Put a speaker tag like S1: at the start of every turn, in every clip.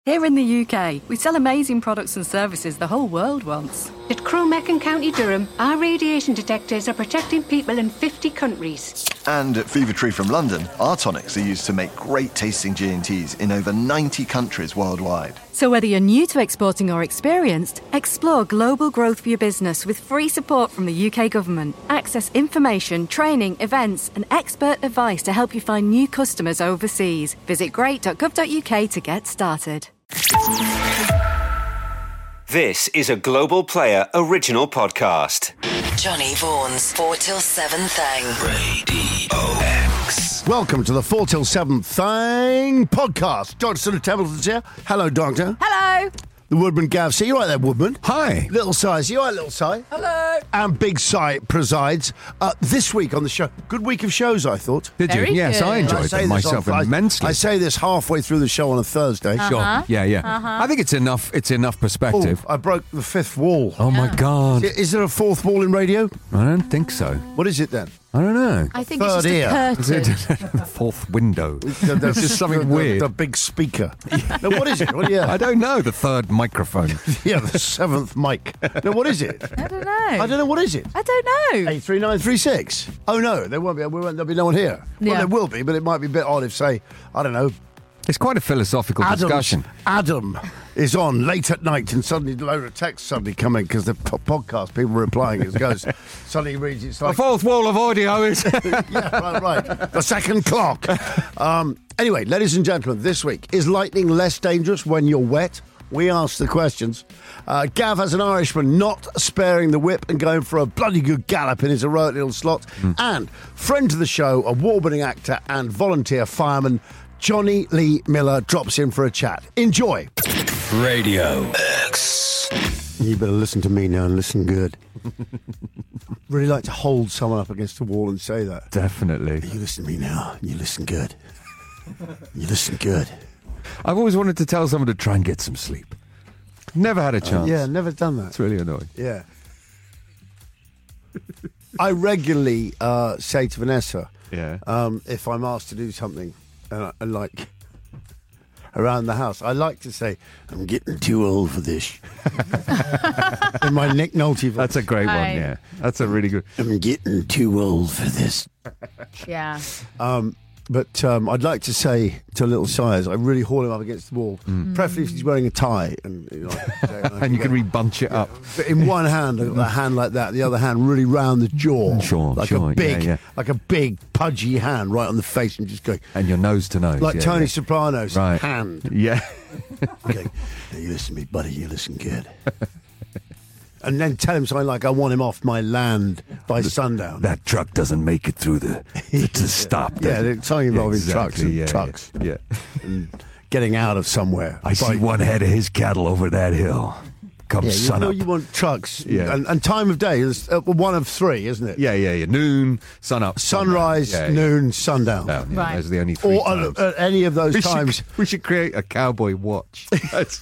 S1: Here in the UK, we sell amazing products and services the whole world wants.
S2: At Cromeck in County Durham, our radiation detectors are protecting people in 50 countries.
S3: And at Fever Tree from London, our tonics are used to make great tasting G&Ts in over 90 countries worldwide.
S1: So whether you're new to exporting or experienced, explore global growth for your business with free support from the UK government. Access information, training, events and expert advice to help you find new customers overseas. Visit great.gov.uk to get started.
S4: This is a Global Player original podcast.
S5: Johnny Vaughan's 4 till 7 thing.
S6: Radio X. Welcome to the 4 till 7 thing podcast. Dr. Sir Templeton's here. Hello, Doctor.
S1: Hello.
S6: The Woodman Gav. See you right there, Woodman.
S7: Hi.
S6: Little Si. See you right, Little Si.
S1: Hello.
S6: And Big Si presides this week on the show. Good week of shows, I thought.
S7: Did you?
S1: Very
S7: Yes,
S1: good.
S7: I enjoyed them myself immensely.
S6: I say this halfway through the show on a Thursday.
S7: Sure. Yeah. I think it's enough. It's enough perspective.
S6: I broke the fifth wall.
S7: Oh my God.
S6: Is there a fourth wall in radio?
S7: I don't think so.
S6: What is it then?
S7: I don't know.
S1: I think
S6: Third
S1: it's just
S6: ear.
S1: a
S7: Is
S1: curtain.
S7: it the fourth window?
S6: There's
S7: just something weird.
S6: The big speaker. No, what is it?
S7: I don't know. The third microphone.
S6: Yeah, the seventh mic. No, what is it?
S1: I don't know.
S6: I don't know. What is it?
S1: I don't know.
S6: 83936. Oh, no, there won't be. There'll be no one here. Well,
S1: Yeah.
S6: there will be, but it might be a bit odd if, say, I don't know,
S7: It's quite a philosophical discussion.
S6: Adam is on late at night and suddenly a load of texts suddenly come in because the podcast people are replying. It goes, suddenly reads, it's
S7: The
S6: like,
S7: fourth wall of audio is.
S6: yeah, right. The second clock. Anyway, ladies and gentlemen, this week, is lightning less dangerous when you're wet? We ask the questions. Gav has an Irishman not sparing the whip and going for a bloody good gallop in his heroic little slot. And friend to the show, a award-winning actor and volunteer fireman, Johnny Lee Miller drops in for a chat. Enjoy.
S7: Radio
S6: X. You better listen to me now and listen good. Really like to hold someone up against the wall and say that.
S7: Definitely.
S6: You listen to me now. You listen good. You listen good.
S7: I've always wanted to tell someone to try and get some sleep. Never had a chance.
S6: Yeah, never done that.
S7: It's really annoying.
S6: Yeah. I regularly say to Vanessa, if I'm asked to do something, like around the house, I like to say, I'm getting too old for this. In my Nick Nolte voice.
S7: That's a great one, yeah. That's a really good...
S6: I'm getting too old for this.
S1: Yeah.
S6: But I'd like to say to little Sires, I really haul him up against the wall, preferably if he's wearing a tie. And
S7: And you can re-bunch it up.
S6: But in one hand, I've got a hand like that, the other hand really round the jaw.
S7: Sure,
S6: like
S7: sure,
S6: a big,
S7: yeah.
S6: like a big pudgy hand right on the face and just going.
S7: And your nose to nose.
S6: Like
S7: yeah,
S6: Tony
S7: yeah.
S6: Soprano's
S7: Right.
S6: hand.
S7: Yeah.
S6: Okay, now you listen to me, buddy, you listen good. And then tell him something like, I want him off my land by sundown.
S7: That truck doesn't make it through the stop.
S6: Yeah,
S7: does it?
S6: something involving
S7: Exactly,
S6: trucks.
S7: Yeah.
S6: And getting out of somewhere.
S7: I see one head of his cattle over that hill. Come
S6: Yeah,
S7: sun up.
S6: you want trucks.
S7: Yeah.
S6: And time of day is one of three, isn't it?
S7: Yeah. Noon, sun up.
S6: Sunrise,
S7: sundown.
S6: noon, sundown.
S7: Yeah.
S1: Right.
S7: Those are the only three
S6: Or
S7: times.
S6: at any of those times.
S7: We should create a cowboy watch. That's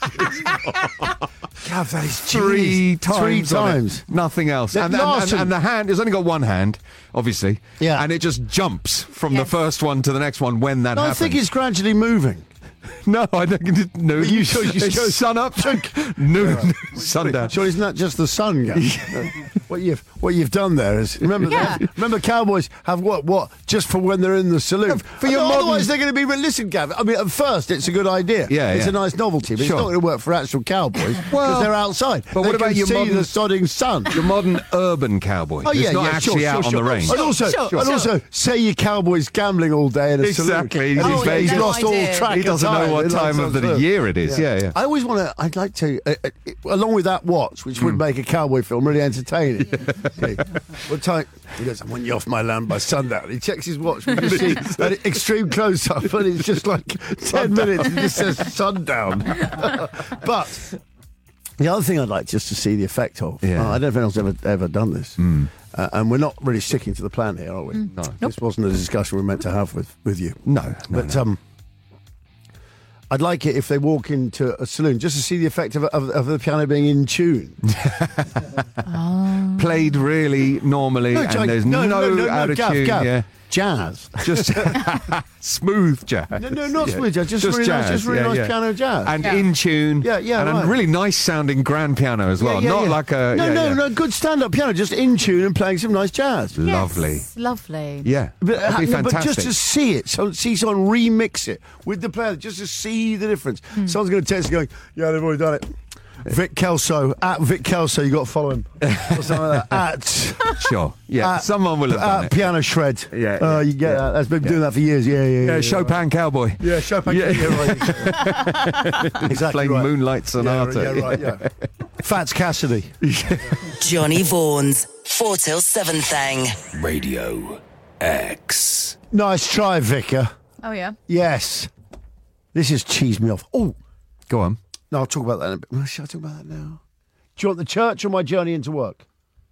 S6: Gav, that is
S7: three
S6: genius.
S7: times.
S6: Three
S7: on it.
S6: times.
S7: Nothing else.
S6: That
S7: And
S6: Larson-
S7: the hand has only got one hand, obviously.
S6: Yeah.
S7: And it just jumps from the
S1: Yes.
S7: first one to the next one when that
S6: No, I
S7: happens.
S6: think it's gradually moving.
S7: No, I don't think it's noon.
S6: You should-
S7: It's sun up, noon, sundown.
S6: Sure, isn't that just the sun, Gav? What you've done there is remember cowboys have what just for when they're in the saloon.
S7: For your
S6: otherwise
S7: modern-
S6: they're going to be listen, Gav. I mean, at first it's a good idea.
S7: Yeah,
S6: it's
S7: yeah.
S6: a nice novelty, but
S7: Sure.
S6: it's not going to work for actual cowboys because
S7: Well,
S6: they're outside.
S7: but
S6: They
S7: what about
S6: can
S7: your
S6: see
S7: modern-
S6: the sodding sun?
S7: Your modern urban cowboy.
S6: Oh,
S7: who's
S6: yeah,
S7: not
S6: yeah,
S7: actually
S6: sure,
S7: out
S6: sure,
S7: on the range.
S6: And also, say your cowboy's gambling all day in a
S7: Exactly.
S6: saloon.
S7: He's
S6: He's
S7: no
S6: lost all
S1: idea.
S6: track.
S7: He doesn't
S6: of
S7: know
S6: time.
S7: what
S6: He likes
S7: time of the
S6: those-
S7: year it is. Yeah.
S6: I always want to. I'd like to, along with that watch, which would make a cowboy film really entertaining. Okay. What time? He goes, I want you off my land by sundown. He checks his watch. We just see an extreme close up, and it's just like 10 minutes. It just says sundown. But the other thing I'd like just to see the effect of.
S7: Yeah.
S6: I don't know if anyone's ever done this. And we're not really sticking to the plan here, are we?
S7: No.
S6: This wasn't a discussion we were meant to have with you.
S7: No.
S6: But I'd like it if they walk into a saloon just to see the effect of the piano being in tune.
S7: Played really normally, and there's no out of
S6: Gav,
S7: tune.
S6: Gav.
S7: Yeah.
S6: jazz.
S7: Just smooth jazz.
S6: No, not smooth jazz. Just really
S7: jazz.
S6: nice, just really nice piano jazz.
S7: And in tune.
S6: Yeah,
S7: and
S6: right.
S7: a really nice sounding grand piano as well.
S6: Yeah,
S7: Not
S6: yeah.
S7: like a...
S6: No, good stand-up piano, just in tune and playing some nice jazz.
S7: Lovely.
S8: Yes, lovely.
S7: Yeah, that'd be fantastic.
S6: But just to see it, see someone remix it with the player, just to see the difference. Someone's going to text going, yeah, they've already done it. Vic Kelso, at Vic Kelso, you got to follow him. Or something like that.
S7: Sure. Yeah, someone will have done it.
S6: Piano Shred.
S7: Yeah.
S6: You get that. That's been doing that for years. Yeah,
S7: Chopin Cowboy.
S6: Yeah, Chopin. Yeah, right. Exactly
S7: Playing
S6: right.
S7: Moonlight Sonata.
S6: Yeah, right. Yeah. Fats Cassidy.
S5: Johnny Vaughan's 4 till 7 thing.
S9: Radio X.
S6: Nice try, Vicar.
S8: Oh, yeah.
S6: Yes. This has cheesed me off. Oh,
S7: go on.
S6: No, I'll talk about that in a bit. Shall I talk about that now? Do you want the church or my journey into work?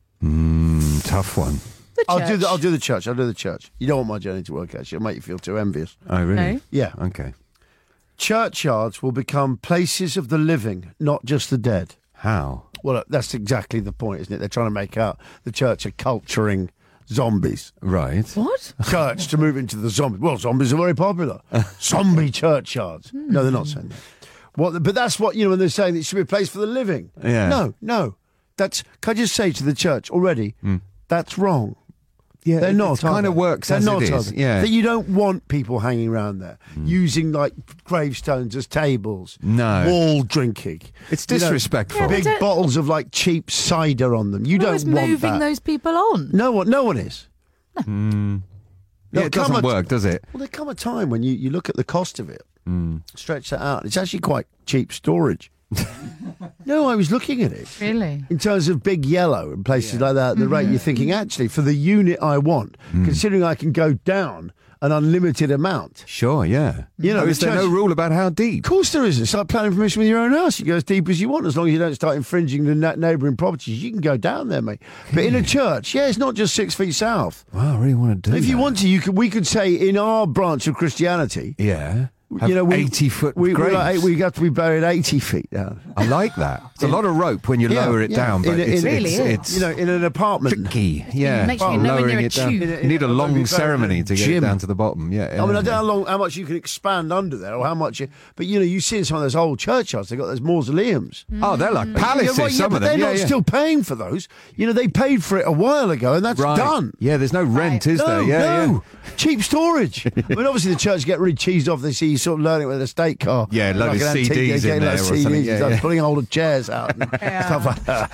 S7: Tough one.
S6: I'll do the church. You don't want my journey to work, actually. It'll make you feel too envious.
S7: Oh, really?
S8: No.
S6: Yeah.
S7: Okay.
S6: Churchyards will become places of the living, not just the dead.
S7: How?
S6: Well, that's exactly the point, isn't it? They're trying to make out the church are culturing zombies.
S7: Right.
S8: What?
S6: Church to move into the zombies. Well, zombies are very popular. Zombie churchyards. No, they're not saying that. But that's what, when they're saying it should be a place for the living.
S7: Yeah.
S6: No. Can I just say to the church already, that's wrong.
S7: Yeah,
S6: they're not.
S7: It kind of works as it is. Yeah.
S6: That you don't want people hanging around there using like gravestones as tables.
S7: No.
S6: Wall drinking.
S7: It's disrespectful.
S8: Yeah,
S6: Big bottles of like cheap cider on them. You don't want
S8: moving
S6: that.
S8: those people on.
S6: No one is.
S7: Yeah, it doesn't work, does it?
S6: Well, there come a time when you look at the cost of it, stretch that out. It's actually quite cheap storage. No, I was looking at it.
S8: Really?
S6: In terms of Big Yellow and places like that, the rate you're thinking, actually, for the unit I want, considering I can go down an unlimited amount.
S7: Sure, yeah. Is there no rule about how deep?
S6: Of course there isn't. It's like planning permission with your own house. You go as deep as you want, as long as you don't start infringing the neighbouring properties. You can go down there, mate. But in a church, it's not just 6 feet south.
S7: Wow, I really want to do
S6: If
S7: that.
S6: you want to, we could say in our branch of Christianity,
S7: Yeah. Have 80-foot graves.
S6: We have to be buried 80 feet down.
S7: I like that. It's a lot of rope when you lower it down, but it's
S6: in an apartment.
S7: tricky. Yeah,
S8: Makes you know when
S7: lowering
S8: you're a
S7: it down.
S8: tube.
S7: You need a long ceremony to get it down to the bottom. Yeah,
S6: I mean, I don't know how much you can expand under there, or how much. But you see in some of those old churchyards, they've got those mausoleums.
S7: Oh, they're like palaces. Some
S6: but
S7: of them.
S6: they're not still paying for those. They paid for it a while ago, and that's done.
S7: Yeah, there's no rent, is there?
S6: No, cheap storage. I mean, obviously the church get really cheesed off. They see you sort of learning with a estate car.
S7: Yeah, load of
S6: an antique,
S7: CDs in there or something. Yeah.
S6: Pulling old chairs out and stuff like that.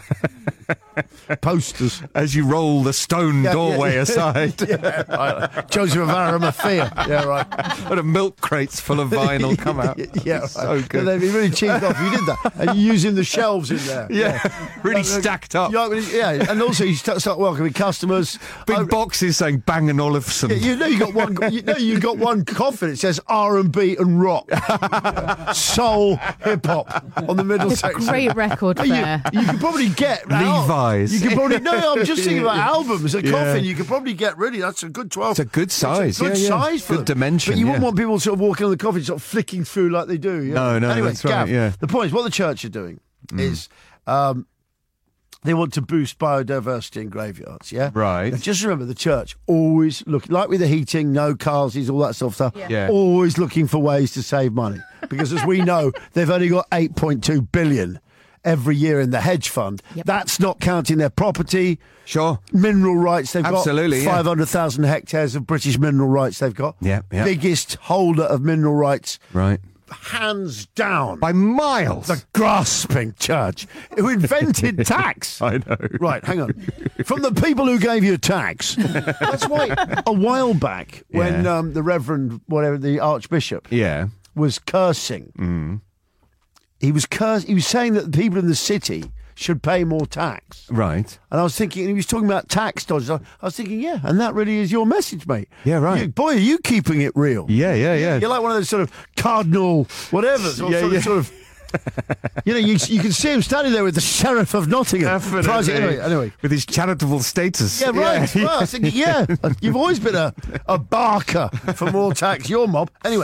S6: Posters.
S7: As you roll the stone doorway aside.
S6: Right. Joseph of Arimathea. Yeah, right.
S7: And a milk crates full of vinyl come out.
S6: Yeah, right.
S7: So good.
S6: They'd be really cheesed off if you did that. And you're using the shelves in there.
S7: Yeah, really stacked up.
S6: Yeah, and also you start welcoming customers.
S7: Big boxes saying Bang & Olufsen.
S6: You got one. You got one coffin. It says R&B and rock, soul, hip hop on the middle section.
S8: Great record there.
S6: You could probably get
S7: Levi's.
S6: You could probably I'm just thinking about albums. A coffin you could probably get rid of. That's a good 12.
S7: It's a good size.
S6: Good size for
S7: good
S6: them.
S7: dimension.
S6: But you wouldn't want people sort of walking on the coffin, sort of flicking through like they do.
S7: No,
S6: Anyway,
S7: that's right.
S6: Gav,
S7: Yeah.
S6: the point is, what the church are doing is. They want to boost biodiversity in graveyards, yeah?
S7: Right.
S6: Now just remember, the church always looking, like with the heating, no cars, all that sort of stuff,
S7: Yeah.
S6: always looking for ways to save money. Because as we know, they've only got 8.2 billion every year in the hedge fund.
S8: Yep.
S6: That's not counting their property.
S7: Sure.
S6: Mineral rights, they've
S7: Absolutely,
S6: got
S7: yeah.
S6: 500,000 hectares of British mineral rights they've got.
S7: Yeah.
S6: Biggest holder of mineral rights,
S7: Right.
S6: hands down.
S7: By miles.
S6: The grasping church who invented tax.
S7: I know.
S6: Right, hang on. From the people who gave you tax. That's why a while back when the Reverend, whatever, the Archbishop
S7: Yeah.
S6: was cursing, he was saying that the people in the city should pay more tax.
S7: Right.
S6: And I was thinking, and he was talking about tax dodges. I was thinking, yeah, and that really is your message, mate.
S7: Yeah, right.
S6: Boy, are you keeping it real.
S7: Yeah.
S6: You're like one of those sort of cardinal whatever. Sort of you can see him standing there with the Sheriff of Nottingham.
S7: Definitely.
S6: Anyway.
S7: With his charitable status.
S6: Yeah, right. Well, I was thinking, you've always been a barker for more tax, your mob. Anyway,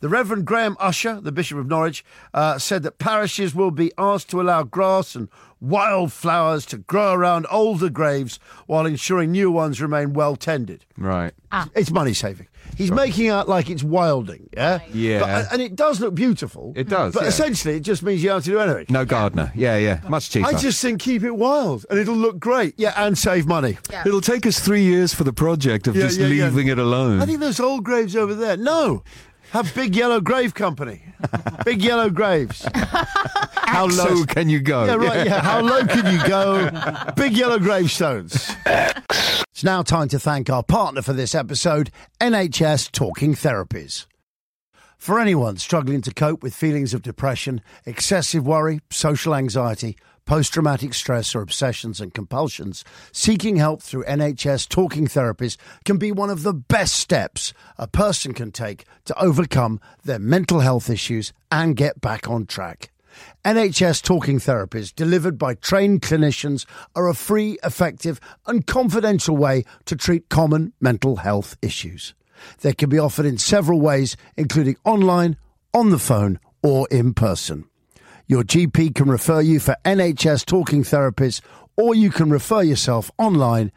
S6: The Reverend Graham Usher, the Bishop of Norwich, said that parishes will be asked to allow grass and wildflowers to grow around older graves while ensuring new ones remain well tended.
S7: Right.
S6: It's money saving. He's making out like it's wilding, yeah?
S7: Yeah.
S6: But, and it does look beautiful.
S7: It does,
S6: But
S7: yeah.
S6: essentially, it just means you don't have to do anything.
S7: No gardener. Yeah. Much cheaper.
S6: I just think keep it wild and it'll look great. Yeah, and save money.
S8: Yeah.
S7: It'll take us 3 years for the project of just leaving it alone.
S6: I think those old graves over there. No. Have Big Yellow Grave Company. Big Yellow Graves.
S7: How low can you go?
S6: Yeah, right, yeah. How low can you go? Big Yellow Gravestones. It's now time to thank our partner for this episode, NHS Talking Therapies. For anyone struggling to cope with feelings of depression, excessive worry, social anxiety, post-traumatic stress or obsessions and compulsions, seeking help through NHS Talking Therapies can be one of the best steps a person can take to overcome their mental health issues and get back on track. NHS Talking Therapies, delivered by trained clinicians, are a free, effective and confidential way to treat common mental health issues. They can be offered in several ways, including online, on the phone or in person. Your GP can refer you for NHS Talking Therapies, or you can refer yourself online,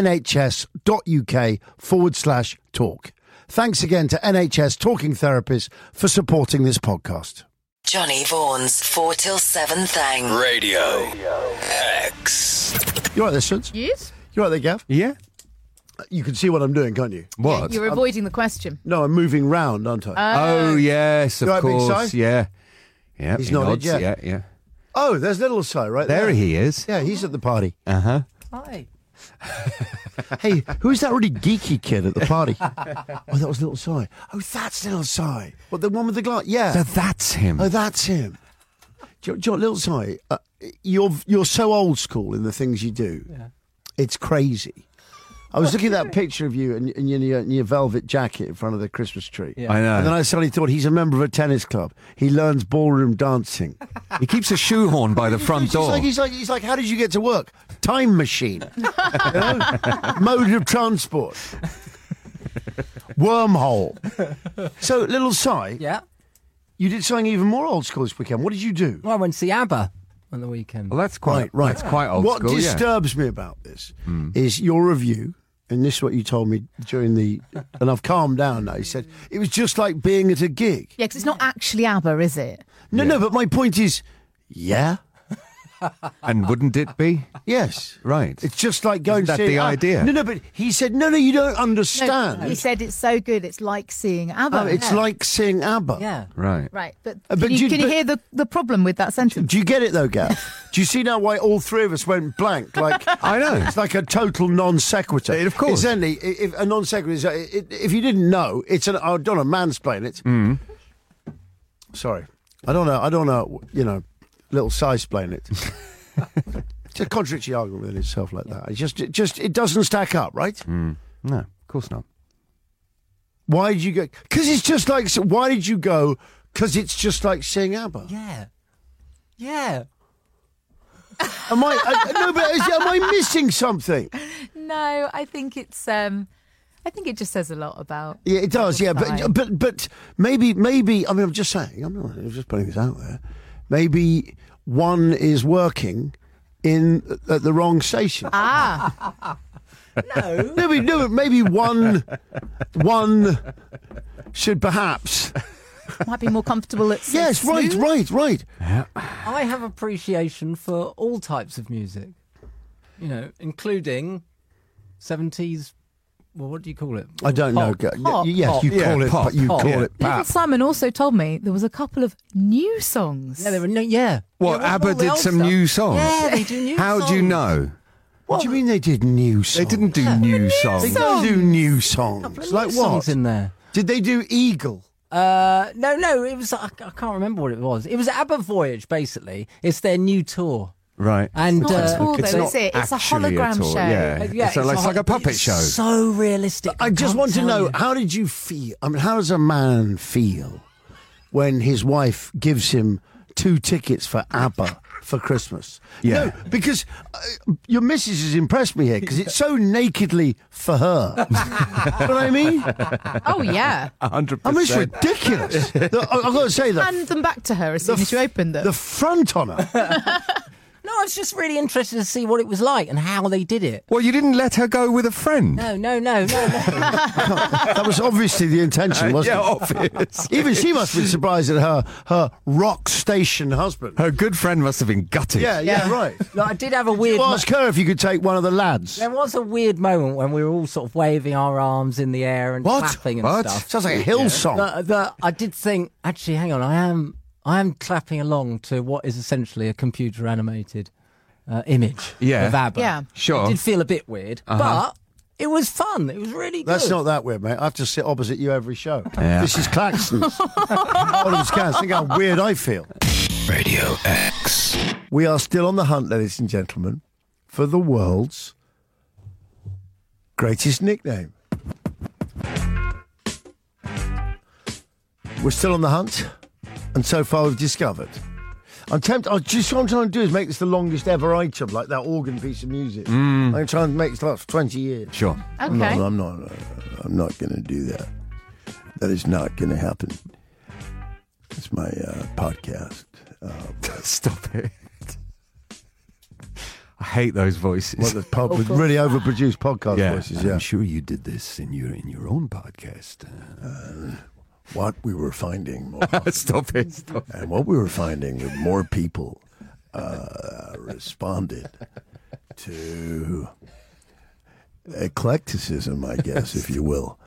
S6: nhs.uk/talk. Thanks again to NHS Talking Therapies for supporting this podcast.
S5: Johnny Vaughan's 4 till 7 thing.
S9: Radio X.
S6: You all right there, Suds?
S8: Yes?
S6: You all right there, Gav?
S7: Yeah.
S6: You can see what I'm doing, can't you?
S7: What?
S8: You're avoiding the question.
S6: No, I'm moving round, aren't I?
S7: Oh, yes, of
S6: You all right, Big
S7: course.
S6: Si?
S7: Yeah. Yeah.
S6: He's
S7: he
S6: nodded,
S7: nods,
S6: yeah.
S7: Yeah.
S6: Oh, there's little Si right there.
S7: There he is.
S6: Yeah, he's at the party.
S7: Uh-huh.
S10: Hi.
S6: Hey, who's that really geeky kid at the party? Oh, that was little Si. Oh, that's little Si. What, the one with the glass? Yeah.
S7: So that's him.
S6: Oh, that's him. Do you know, little Si, you're so old school in the things you do.
S10: Yeah.
S6: It's crazy. I was looking at that picture of you in your velvet jacket in front of the Christmas tree.
S10: Yeah.
S7: I know.
S6: And then I suddenly thought, he's a member of a tennis club. He learns ballroom dancing.
S7: He keeps a shoehorn by the front door.
S6: He's like, how did you get to work? Time machine. You know? Mode of transport. Wormhole. So, little Si,
S10: Yeah.
S6: you did something even more old school this weekend. What did you do?
S10: Well, I went to see ABBA on the weekend.
S7: Well, that's quite
S6: Right.
S7: That's quite old
S6: What
S7: school. Yeah.
S6: disturbs me about this is your review, and this is what you told me during the... And I've calmed down now. You said, it was just like being at a gig.
S8: Yeah, because it's not actually ABBA, is it?
S6: No, but my point is, yeah,
S7: And wouldn't it be?
S6: yes.
S7: Right.
S6: It's just like going
S7: Isn't that
S6: to see...
S7: the idea?
S6: No, but he said, no, you don't understand.
S8: No, he said it's so good, it's like seeing ABBA.
S6: Oh, it's like seeing ABBA.
S10: Yeah.
S7: Right.
S8: Right, but
S6: But
S8: can you
S6: but-
S8: hear the problem with that sentence?
S6: Do you get it though, Gav? Do you see now why all three of us went blank? Like
S7: I know.
S6: it's like a total non sequitur.
S7: Of course.
S6: Essentially, if a non sequitur is, if you didn't know, it's an. I don't know, mansplain it. Sorry, I don't know. You know, little size-plain it. It's a contradictory argument within itself like that. It doesn't stack up, right?
S7: No, of course not.
S6: Why did you go? Because it's just like. Why did you go? Because it's just like seeing ABBA.
S10: Yeah. Yeah.
S6: Am I missing something?
S8: No, I think it's. I think it just says a lot about.
S6: Yeah, it does. Yeah,
S8: Fine.
S6: but maybe. I mean, I'm just saying. I'm just putting this out there. Maybe one is working at the wrong station.
S8: Ah,
S10: No.
S6: No, maybe one should perhaps.
S8: might be more comfortable at.
S6: Yes, right.
S10: I have appreciation for all types of music. You know, including 70s. Well, what do you call it?
S6: I don't know.
S8: Pop.
S6: Yes, you
S7: Yeah,
S6: call it.
S7: pop.
S6: You
S10: Pop.
S6: call
S10: Yeah.
S6: it.
S8: Little Simon also told me there was a couple of new songs.
S10: Yeah, there were no. Yeah.
S7: What,
S10: Yeah,
S7: ABBA
S10: all the
S7: did
S10: old
S7: some
S10: stuff.
S7: new songs?
S10: Yeah, they do new
S7: How
S10: songs.
S7: do you know?
S6: What do you mean they did new songs?
S7: They didn't do new songs.
S6: They don't do new
S10: Couple
S6: songs.
S10: of
S6: Like
S10: new
S6: what?
S10: songs in there.
S6: Did they do Eagle?
S10: No, it was. I can't remember what it was. It was ABBA Voyage, basically. It's their new tour.
S7: Right.
S10: And
S8: Not at all,
S7: it's
S8: though,
S7: not
S8: is it? It's a
S7: actually
S8: hologram
S7: tour,
S8: show.
S7: Yeah.
S10: Yeah,
S7: So it's like a puppet
S10: it's
S7: show.
S10: So realistic.
S6: I just
S10: can't
S6: want to
S10: tell
S6: know,
S10: you.
S6: how did you feel? I mean, how does a man feel when his wife gives him 2 tickets for ABBA for Christmas.
S7: Yeah.
S6: No, because your missus has impressed me here because it's so nakedly for her. You know what I mean?
S8: Oh, yeah.
S7: 100%.
S6: I mean, it's ridiculous. I've got to say that.
S8: Hand them back to her as soon as you open them.
S6: The front on her.
S10: No, I was just really interested to see what it was like and how they did it.
S7: Well, you didn't let her go with a friend.
S10: No.
S6: That was obviously the intention, wasn't
S7: Yeah,
S6: it?
S7: obvious.
S6: Even she must be surprised at her rock station husband.
S7: Her good friend must have been gutted.
S6: Yeah, right.
S10: No, I did have a weird...
S6: Ask her if you could take one of the lads.
S10: There was a weird moment when we were all sort of waving our arms in the air and
S6: What?
S10: clapping and
S6: What?
S10: stuff.
S6: Sounds like a hill song.
S10: I did think, actually, hang on, I am clapping along to what is essentially a computer-animated image of ABBA.
S8: Yeah.
S7: Sure.
S10: It did feel a bit weird, but it was fun. It was really good.
S6: That's not that weird, mate. I have to sit opposite you every show.
S7: Yeah.
S6: This is Claxton's. Oliver's Cans. Think how weird I feel.
S9: Radio X.
S6: We are still on the hunt, ladies and gentlemen, for the world's greatest nickname. We're still on the hunt, and so far we've discovered. I'm tempted. What I'm trying to do is make this the longest ever item, like that organ piece of music. I'm going to try and make this last for 20 years.
S7: Sure.
S8: Okay.
S6: I'm not going to do that. That is not going to happen. It's my podcast.
S7: Stop it. I hate those voices.
S6: With really overproduced podcast
S7: yeah.
S6: voices. Yeah.
S7: I'm sure you did this in your own podcast.
S6: What we were finding,
S7: Stop it.
S6: and what we were finding, that more people responded to eclecticism, I guess, if you will.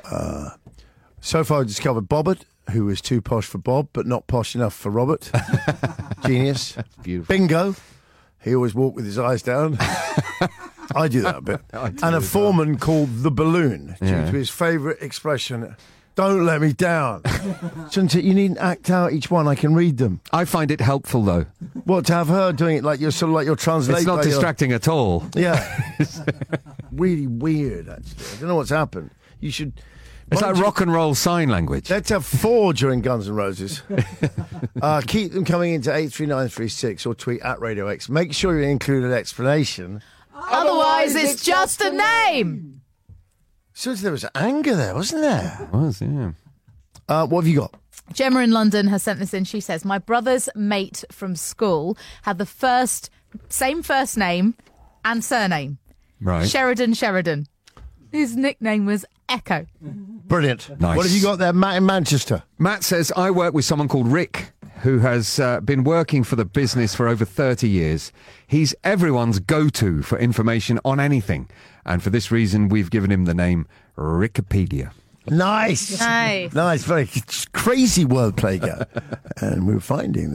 S6: So far, I discovered Bobbert, who is too posh for Bob, but not posh enough for Robert. Genius.
S7: Beautiful.
S6: Bingo. He always walked with his eyes down. I do that a bit. And a foreman called the Balloon, due to his favourite expression, "Don't let me down." Shouldn't it? You needn't act out each one. I can read them.
S7: I find it helpful, though.
S6: What, to have her doing it like you're sort of like you're translating?
S7: It's not distracting at all.
S6: Yeah. Really weird, actually. I don't know what's happened. You should...
S7: It's like rock and roll sign language.
S6: Let's have 4 during Guns N' Roses. Keep them coming into 83936 or tweet at Radio X. Make sure you include an explanation.
S8: Otherwise, it's just a name.
S6: So there was anger there, wasn't there?
S7: It was, yeah.
S6: What have you got?
S8: Gemma in London has sent this in. She says, my brother's mate from school had the same first name and surname.
S7: Right.
S8: Sheridan. His nickname was Echo.
S6: Brilliant.
S7: Nice.
S6: What have you got there, Matt in Manchester?
S7: Matt says, I work with someone called Rick, who has been working for the business for over 30 years. He's everyone's go-to for information on anything. And for this reason, we've given him the name Rickipedia.
S6: Nice. Nice. Very crazy wordplay, guy. And we're finding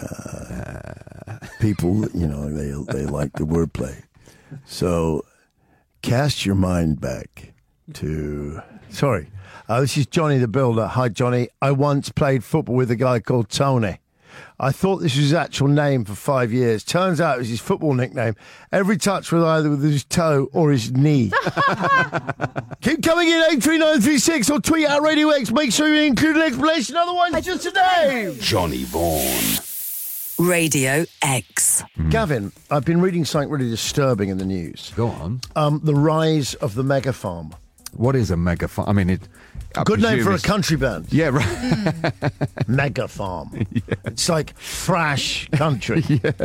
S6: that people, they like the wordplay. So cast your mind back to... Sorry. This is Johnny the Builder. Hi, Johnny. I once played football with a guy called Tony. I thought this was his actual name for 5 years. Turns out it was his football nickname. Every touch was either with his toe or his knee. Keep coming in, 83936 or tweet at Radio X. Make sure you include an explanation, otherwise it's just a name.
S9: Johnny Vaughan.
S5: Radio X.
S6: Gavin, I've been reading something really disturbing in the news.
S7: Go on.
S6: The rise of the mega farm.
S7: What is a mega farm? I mean,
S6: Good name for a country band.
S7: Yeah, right.
S6: Mega farm. Yeah. It's like thrash country.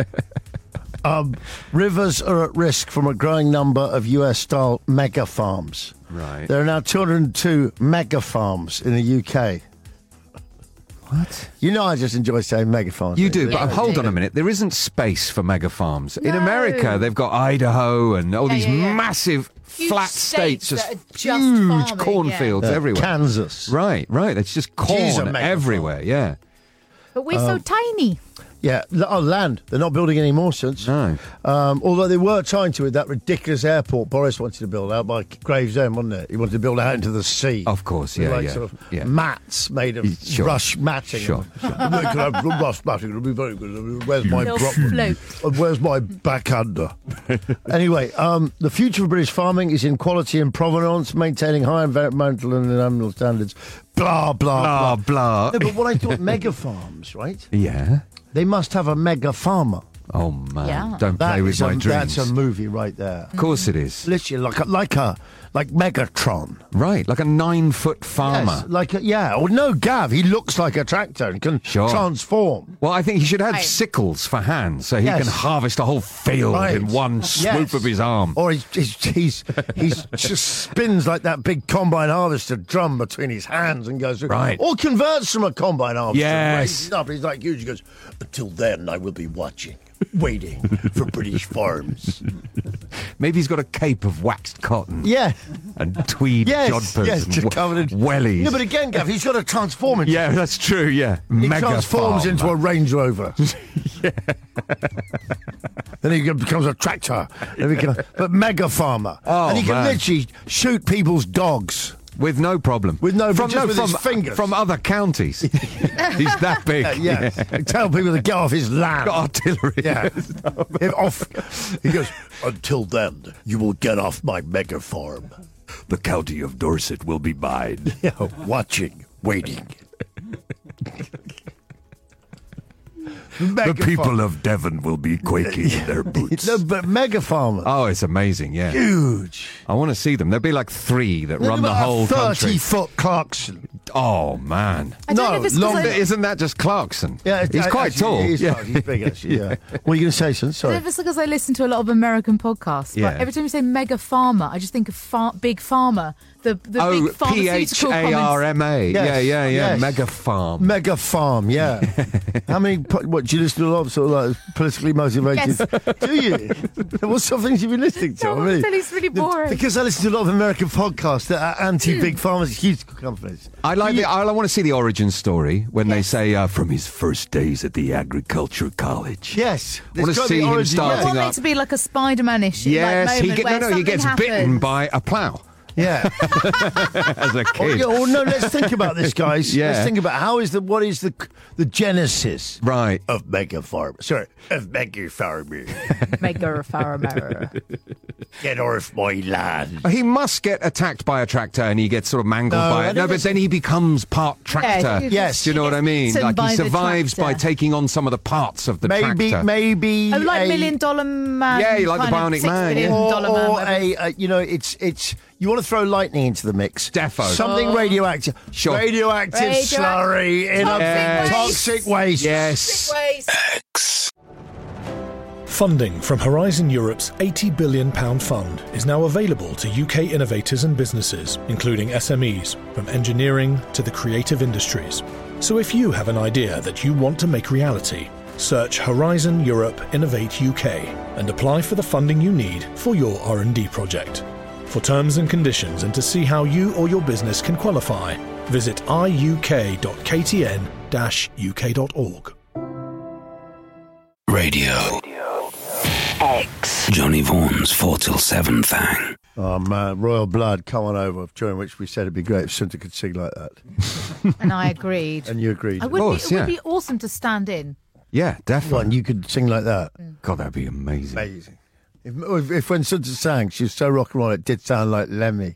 S6: Rivers are at risk from a growing number of US-style mega farms.
S7: Right.
S6: There are now 202 mega farms in the UK.
S7: What?
S6: You know I just enjoy saying mega farms.
S7: You do, but hold on a minute. There isn't space for mega farms. In America, they've got Idaho and all these massive
S8: Huge
S7: flat states,
S8: that are
S7: just
S8: just
S7: huge
S8: farming,
S7: cornfields everywhere.
S6: Kansas.
S7: Right. It's just corn everywhere, yeah.
S8: But we're so tiny.
S6: Yeah, land. They're not building any more since.
S7: No.
S6: Although they were trying to with that ridiculous airport Boris wanted to build out by Gravesend, wasn't it? He wanted to build out into the sea.
S7: Of course,
S6: With
S7: yeah.
S6: sort of mats made of
S7: Sure.
S6: rush matting.
S7: Sure.
S6: Can I have rush matting? It'll be very good. Where's my
S8: They'll float.
S6: Where's my backhander? Anyway, the future of British farming is in quality and provenance, maintaining high environmental and animal standards. Blah, blah, blah.
S7: Blah.
S6: No, but what I thought, mega farms, right?
S7: Yeah.
S6: They must have a mega farmer.
S7: Oh man,
S8: Yeah.
S7: don't play with my dreams.
S6: That's a movie right there.
S7: Of course it is.
S6: Literally like Megatron.
S7: Right, like a 9-foot farmer.
S6: Yes, Or no, Gav. He looks like a tractor and can transform.
S7: Well, I think he should have
S8: Right.
S7: sickles for hands so he
S6: Yes.
S7: can harvest a whole field in one swoop of his arm.
S6: Or he's just spins like that big combine harvester drum between his hands and goes
S7: Right.
S6: Or converts from a combine harvester.
S7: Yes.
S6: Raises it up. He's like huge. He goes, until then, I will be watching, waiting for British farms.
S7: Maybe he's got a cape of waxed cotton.
S6: Yeah.
S7: And tweed jodhpurs and
S6: just covered in
S7: wellies.
S6: Yeah, but again, Gav, he's got to transform into.
S7: Yeah, that's true, yeah.
S6: He transforms into a Range Rover. Then he becomes a tractor. But mega farmer.
S7: Oh,
S6: and he can
S7: man.
S6: literally shoot people's dogs.
S7: With no problem.
S6: With his fingers.
S7: From other counties. He's that big.
S6: Yes. Tell people to get off his land.
S7: Got artillery.
S6: Yeah. He goes, until then, you will get off my mega farm.
S9: The county of Dorset will be mine.
S6: Yeah, watching, waiting.
S9: The people of Devon will be quaking in their boots.
S6: No, but mega farmers.
S7: Oh, it's amazing, yeah.
S6: Huge.
S7: I want to see them. There'll be like 3 that run the whole country.
S6: 30-foot Clarkson.
S7: Oh, man.
S8: I don't know if it's 'cause
S7: Isn't that just Clarkson?
S6: Yeah,
S7: he's quite tall.
S6: He's big, actually, yeah. What are you going to say, son?
S8: I
S6: Sorry.
S8: don't know if it's because I listen to a lot of American podcasts.
S7: Yeah.
S8: But every time you say mega farmer, I just think of big farmer. The big pharmaceutical
S7: PHARMA.
S6: Yes,
S7: Yeah.
S6: yes.
S7: Mega farm.
S6: Mega farm, yeah. How many? What do you listen to? A lot of sort of like politically motivated.
S8: Yes.
S6: Do you? What sort of things have you been listening to?
S8: No, it's really boring.
S6: Because I listen to a lot of American podcasts that are anti-big pharmaceutical companies.
S7: I want to see the origin story when they say
S9: From his first days at the agriculture college.
S6: Yes,
S7: I want to see him
S8: I
S7: starting
S8: want it
S7: up.
S8: to be like a Spider-Man issue.
S7: Yes,
S8: like moment
S7: he gets
S8: where something
S7: bitten
S8: happens.
S7: by a plough
S6: Yeah.
S7: as a kid.
S6: Oh, no, let's think about this, guys.
S7: Yeah.
S6: Let's think about what is the genesis
S7: Right.
S6: of mega farm? Sorry, of mega farmer.
S8: Mega farmer.
S6: Get off my land.
S7: He must get attacked by a tractor and he gets sort of mangled
S6: No,
S7: by
S6: I
S7: it.
S6: don't
S7: No, but
S6: think-
S7: then he becomes part tractor.
S6: Yes.
S7: Do you know what I mean?
S8: Eaten
S7: Like
S8: by
S7: he
S8: the
S7: survives by
S8: tractor.
S7: taking on some of the parts of the tractor.
S6: Maybe.
S8: Oh, like
S6: a-
S8: $1 Million Man.
S7: Yeah, you like the
S8: kind of
S7: Bionic Man,
S8: $6 billion
S7: yeah.
S8: man.
S6: Or
S8: whatever.
S6: it's you want to throw lightning into the mix.
S7: Defo.
S6: Something radioactive.
S7: Sure.
S6: Radioactive slurry in a toxic waste.
S7: Yes.
S9: X.
S11: Funding from Horizon Europe's £80 billion fund is now available to UK innovators and businesses, including SMEs, from engineering to the creative industries. So if you have an idea that you want to make reality, search Horizon Europe Innovate UK and apply for the funding you need for your R&D project. For terms and conditions and to see how you or your business can qualify, visit iuk.ktn-uk.org.
S9: Radio X. Johnny Vaughan's 4 till 7 thing.
S6: Oh man, Royal Blood, come on over. During which we said it'd be great if Sunta could sing like that,
S8: And I agreed.
S6: and you agreed.
S8: It would be awesome to stand in.
S7: Yeah, definitely.
S6: And you could sing like that.
S7: God, that'd be amazing.
S6: Amazing. If when Sunta sang, she was so rock and roll, it did sound like Lemmy.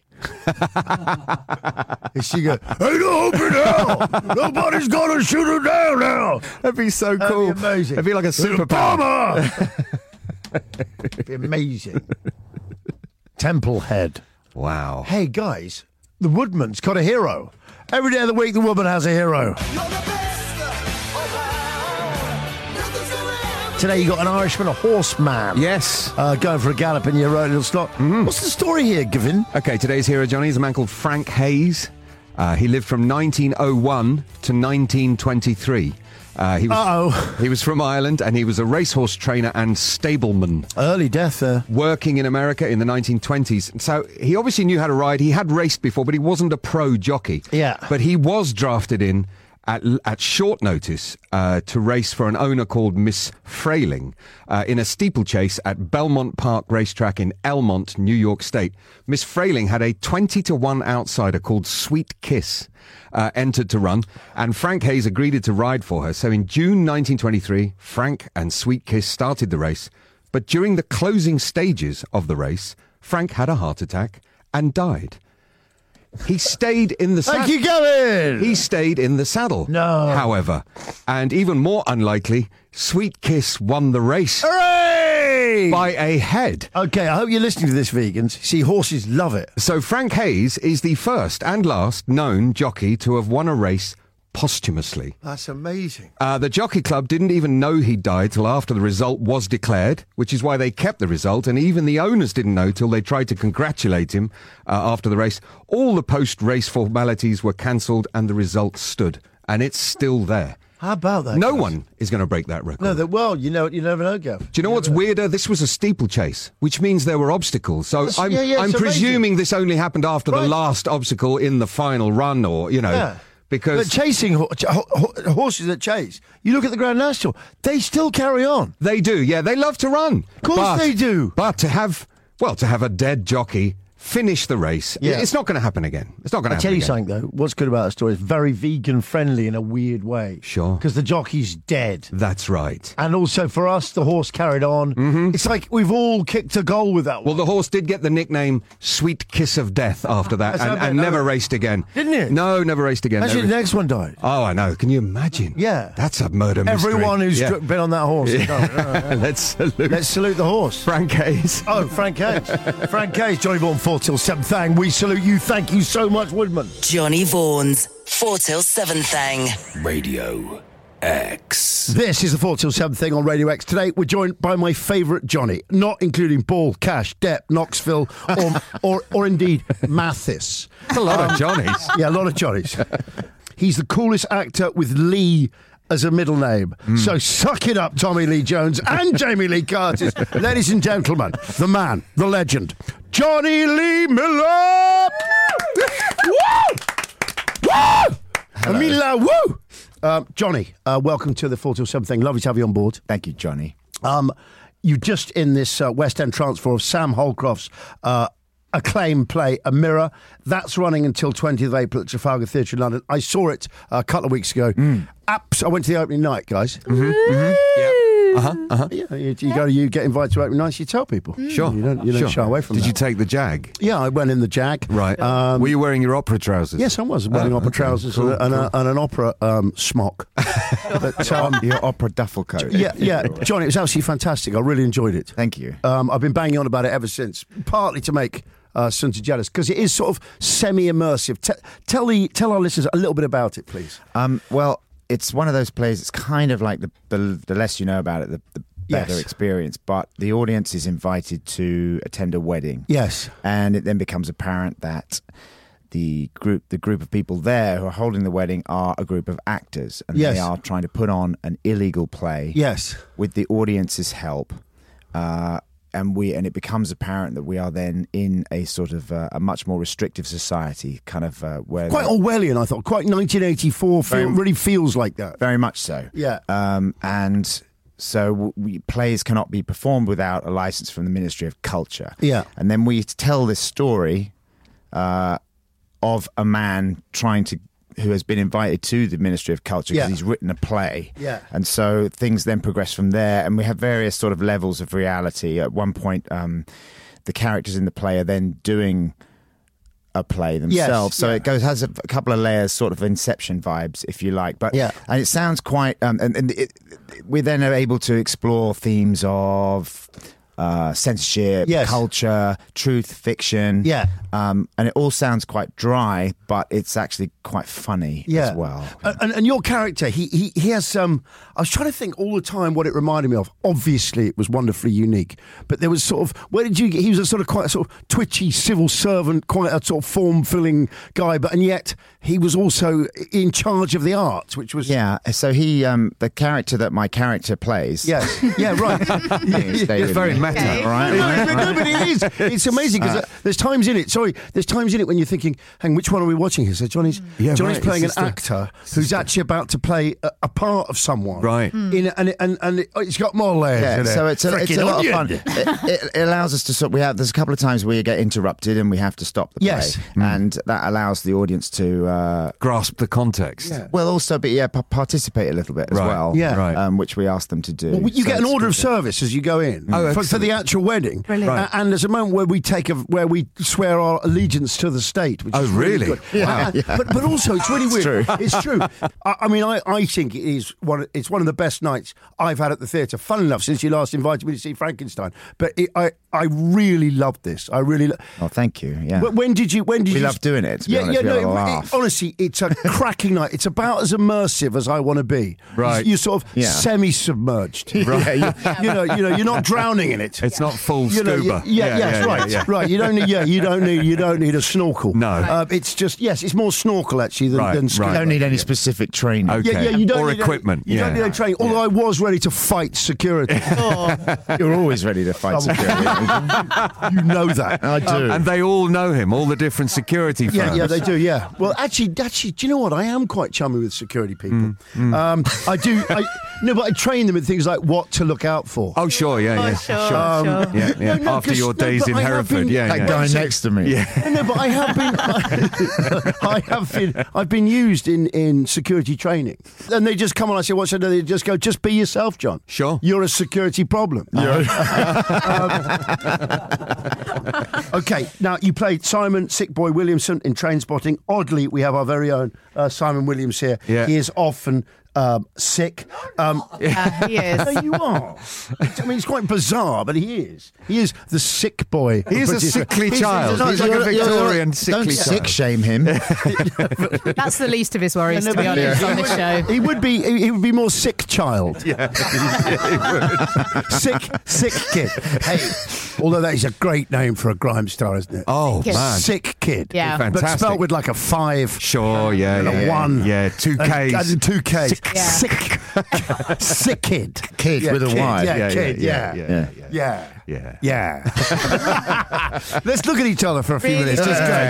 S6: If she go, hey, don't open now! Nobody's gonna shoot her down now!
S7: That'd be so cool.
S6: That'd be amazing.
S7: It'd be like a superpower.
S6: It'd be amazing. Templehead.
S7: Wow.
S6: Hey guys, the Woodman's got a hero. Every day of the week, the woman has a hero. Today you got an Irishman, a horseman.
S7: Yes.
S6: Going for a gallop in your little slot. What's the story here, Gavin?
S7: Okay, today's hero, Johnny, is a man called Frank Hayes. He lived from 1901 to 1923. He was from Ireland, and he was a racehorse trainer and stableman.
S6: Early death there.
S7: Working in America in the 1920s. So he obviously knew how to ride. He had raced before, but he wasn't a pro jockey.
S6: Yeah.
S7: But he was drafted in at short notice to race for an owner called Miss Frayling in a steeplechase at Belmont Park Racetrack in Elmont, New York State. Miss Frayling had a 20-1 outsider called Sweet Kiss entered to run, and Frank Hayes agreed to ride for her. So in June 1923, Frank and Sweet Kiss started the race, but during the closing stages of the race, Frank had a heart attack and died. He stayed in the saddle.
S6: Thank you, Gavin!
S7: He stayed in the saddle.
S6: No.
S7: However, and even more unlikely, Sweet Kiss won the race.
S6: Hooray!
S7: By a head.
S6: Okay, I hope you're listening to this, vegans. See, horses love it.
S7: So Frank Hayes is the first and last known jockey to have won a race posthumously.
S6: That's amazing.
S7: The Jockey Club didn't even know he died till after the result was declared, which is why they kept the result, and even the owners didn't know till they tried to congratulate him after the race. All the post-race formalities were cancelled and the result stood, and it's still there.
S6: How about that?
S7: No
S6: guys?
S7: one is going to break that record.
S6: No, well, you never know, Gav.
S7: Do you know what's weirder? This was a steeplechase, which means there were obstacles. So I'm presuming this only happened after the last obstacle in the final run, or, you know...
S6: Yeah.
S7: Because
S6: but chasing horses that chase, you look at the Grand National, they still carry on.
S7: They do, yeah. They love to run.
S6: Of course they do.
S7: But to have a dead jockey finish the race, it's not going to happen again. It's not going to happen again.
S6: I tell you something, though. What's good about the story is very vegan-friendly in a weird way.
S7: Sure.
S6: Because the jockey's dead.
S7: That's right.
S6: And also, for us, the horse carried on. Mm-hmm. It's like we've all kicked a goal with that one.
S7: Well, the horse did get the nickname Sweet Kiss of Death after that and never raced again.
S6: Didn't it?
S7: No, never raced again.
S6: Actually, the next one died.
S7: Oh, I know. Can you imagine?
S6: Yeah.
S7: That's a murder mystery.
S6: Everyone who's been on that horse.
S7: Yeah. Let's
S6: salute the horse.
S7: Frank Hayes.
S6: Oh, Frank Hayes. Frank Hayes, Johnny Vaughan, 4 till 7 thang. We salute you. Thank you so much, Woodman.
S5: Johnny Vaughan's 4 till 7 thang.
S9: Radio X.
S6: This is the 4 till 7 thing on Radio X. Today, we're joined by my favourite Johnny, not including Ball, Cash, Depp, Knoxville, or indeed Mathis.
S7: A lot of Johnnies.
S6: Yeah, a lot of Johnnies. He's the coolest actor with Lee as a middle name. So suck it up, Tommy Lee Jones and Jamie Lee Curtis. Ladies and gentlemen, the man, the legend, Johnny Lee Miller! Woo! Woo! Miller, woo! Johnny, welcome to the 4 till 7 thing. Lovely to have you on board.
S12: Thank you, Johnny.
S6: You just in this West End transfer of Sam Holcroft's acclaimed play, A Mirror. That's running until 20th of April at Trafalgar Theatre in London. I saw it a couple of weeks ago. I went to the opening night, guys. Yeah, you get invited to opening nights, you tell people.
S7: Sure.
S6: You don't shy away from that.
S7: Did you take the Jag?
S6: Yeah, I went in the Jag.
S7: Right. Were you wearing your opera trousers?
S6: Yes, I was wearing opera trousers and an opera smock.
S12: But, your opera duffel coat.
S6: Yeah, Johnny, it was absolutely fantastic. I really enjoyed it.
S12: Thank you.
S6: I've been banging on about it ever since, partly to make Sunta jealous, because it is sort of semi-immersive. Tell our listeners a little bit about it, please.
S12: Well, it's one of those plays. It's kind of like the less you know about it, the better experience. But the audience is invited to attend a wedding.
S6: Yes,
S12: and it then becomes apparent that the group of people there who are holding the wedding are a group of actors, and they are trying to put on an illegal play.
S6: Yes,
S12: with the audience's help. And it becomes apparent that we are then in a sort of a much more restrictive society, kind of where
S6: quite Orwellian, I thought, quite 1984. Really feels like that.
S12: Very much so.
S6: Yeah.
S12: And so plays cannot be performed without a license from the Ministry of Culture.
S6: Yeah.
S12: And then we tell this story of a man who has been invited to the Ministry of Culture because he's written a play.
S6: Yeah.
S12: And so things then progress from there, and we have various sort of levels of reality. At one point, the characters in the play are then doing a play themselves. So it has a couple of layers, sort of Inception vibes, if you like. But and it sounds quite... we then are able to explore themes of... censorship, culture, truth, fiction. And it all sounds quite dry, but it's actually quite funny as well.
S6: And your character, he has I was trying to think all the time what it reminded me of. Obviously, it was wonderfully unique, but there was sort of, he was a sort of quite a sort of twitchy civil servant, quite a sort of form-filling guy, and yet he was also in charge of the arts, which was...
S12: Yeah, so he, the character that my character plays...
S6: Yes, yeah, right.
S12: It's
S7: very meta,
S12: right?
S6: No, but it is. It's amazing because there's times in it. There's times in it when you're thinking, "Hang, which one are we watching here?" So Johnny's playing an actor who's actually about to play a part of someone,
S7: right?
S6: It's got more layers.
S12: Yeah, so it's a lot of fun. It allows us to there's a couple of times where you get interrupted and we have to stop the play, and that allows the audience to
S7: grasp the context.
S12: Yeah. Well, also, but participate a little bit as well.
S6: Yeah,
S12: which we ask them to do.
S6: Well, you get an order of service as you go in.
S7: Oh,
S6: for for the actual wedding.
S8: Brilliant.
S7: Right.
S6: And there's a moment where where we swear our allegiance to the state. Which is
S7: really?
S6: good.
S12: Yeah.
S6: But also it's really weird.
S12: true.
S6: It's true. I mean, I think it's one of the best nights I've had at the theatre. Fun enough, since you last invited me to see Frankenstein. But I really loved this. I really.
S12: Oh, thank you. Yeah.
S6: When did you?
S12: We love doing it. To be honest. We had a laugh.
S6: Honestly, it's a cracking night. It's about as immersive as I want to be.
S7: Right.
S6: You're sort of semi-submerged.
S12: Right.
S6: You're not drowning in it.
S7: It's not full scuba.
S6: Right. You don't need a snorkel.
S7: No.
S6: It's just it's more snorkel actually than scuba.
S12: You don't need any specific training.
S7: Okay.
S6: You don't
S7: or
S6: need
S7: equipment.
S6: You don't need any training. Although I was ready to fight security.
S12: You're always ready to fight security.
S6: You know that.
S12: I do.
S7: And they all know him, all the different security firms.
S6: Yeah, they do, yeah. Well, actually, do you know what? I am quite chummy with security people. I do. But I train them in things like what to look out for.
S7: Oh, sure, yeah.
S8: Sure.
S7: Yeah. After your days in Hereford,
S12: That guy next to me.
S7: Yeah.
S6: No, but I have been. I've been used in security training, and they just come on. I say, "What should I do?" They just go, "Just be yourself, John.
S7: Sure.
S6: You're a security problem." Okay, now you played Simon Sick Boy Williamson in Trainspotting. Oddly, we have our very own Simon Williams here.
S7: Yeah.
S6: He is often sick.
S8: He is.
S6: No, you are. I mean, it's quite bizarre, but he is. He is the sick boy.
S7: He is a sickly child. He's like a Victorian sickly
S12: Don't
S7: child.
S12: sick shame him.
S8: That's the least of his worries, to be honest, on this show.
S6: He would be more sick child.
S7: Yeah.
S6: Sick kid. Hey, although that is a great name for a grime star, isn't it?
S7: Oh,
S8: Kid.
S7: man.
S6: Sick kid.
S8: Yeah.
S6: But
S7: Fantastic.
S6: spelled with like a 5.
S7: Sure, yeah.
S6: And a 1.
S7: Yeah, 2 Ks.
S6: And 2 Ks.
S8: Yeah.
S6: Sick kid.
S12: Kid with a Y.
S6: Yeah, kid.
S7: Yeah.
S6: Let's look at each other for a few
S8: Really?
S6: minutes. Just go.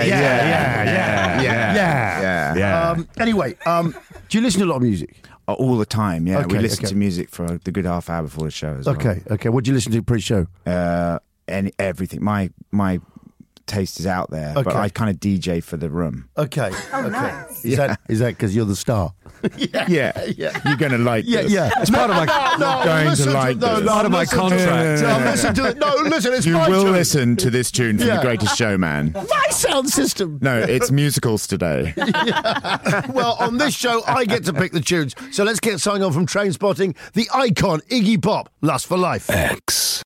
S12: Yeah.
S6: Anyway, do you listen to a lot of music?
S12: All the time, yeah.
S6: Okay,
S12: We listen to music for the good half hour before the show as well.
S6: Okay. What do you listen to pre-show?
S12: Everything. My taste is out there, but
S6: Okay.
S12: I kind of DJ for the room.
S6: Okay.
S8: Nice.
S6: Is that because you're the star?
S12: Yeah. You're going to like this.
S7: It's part of my
S12: going to like this.
S7: part of my contract.
S6: Listen, it's
S12: You
S6: my
S12: will
S6: tune.
S12: listen to this tune from
S6: Yeah.
S12: The Greatest Showman.
S6: My sound system.
S12: No, it's musicals today.
S6: Well, on this show, I get to pick the tunes. So let's get something on from Trainspotting. The icon, Iggy Pop, Lust for Life.
S9: X.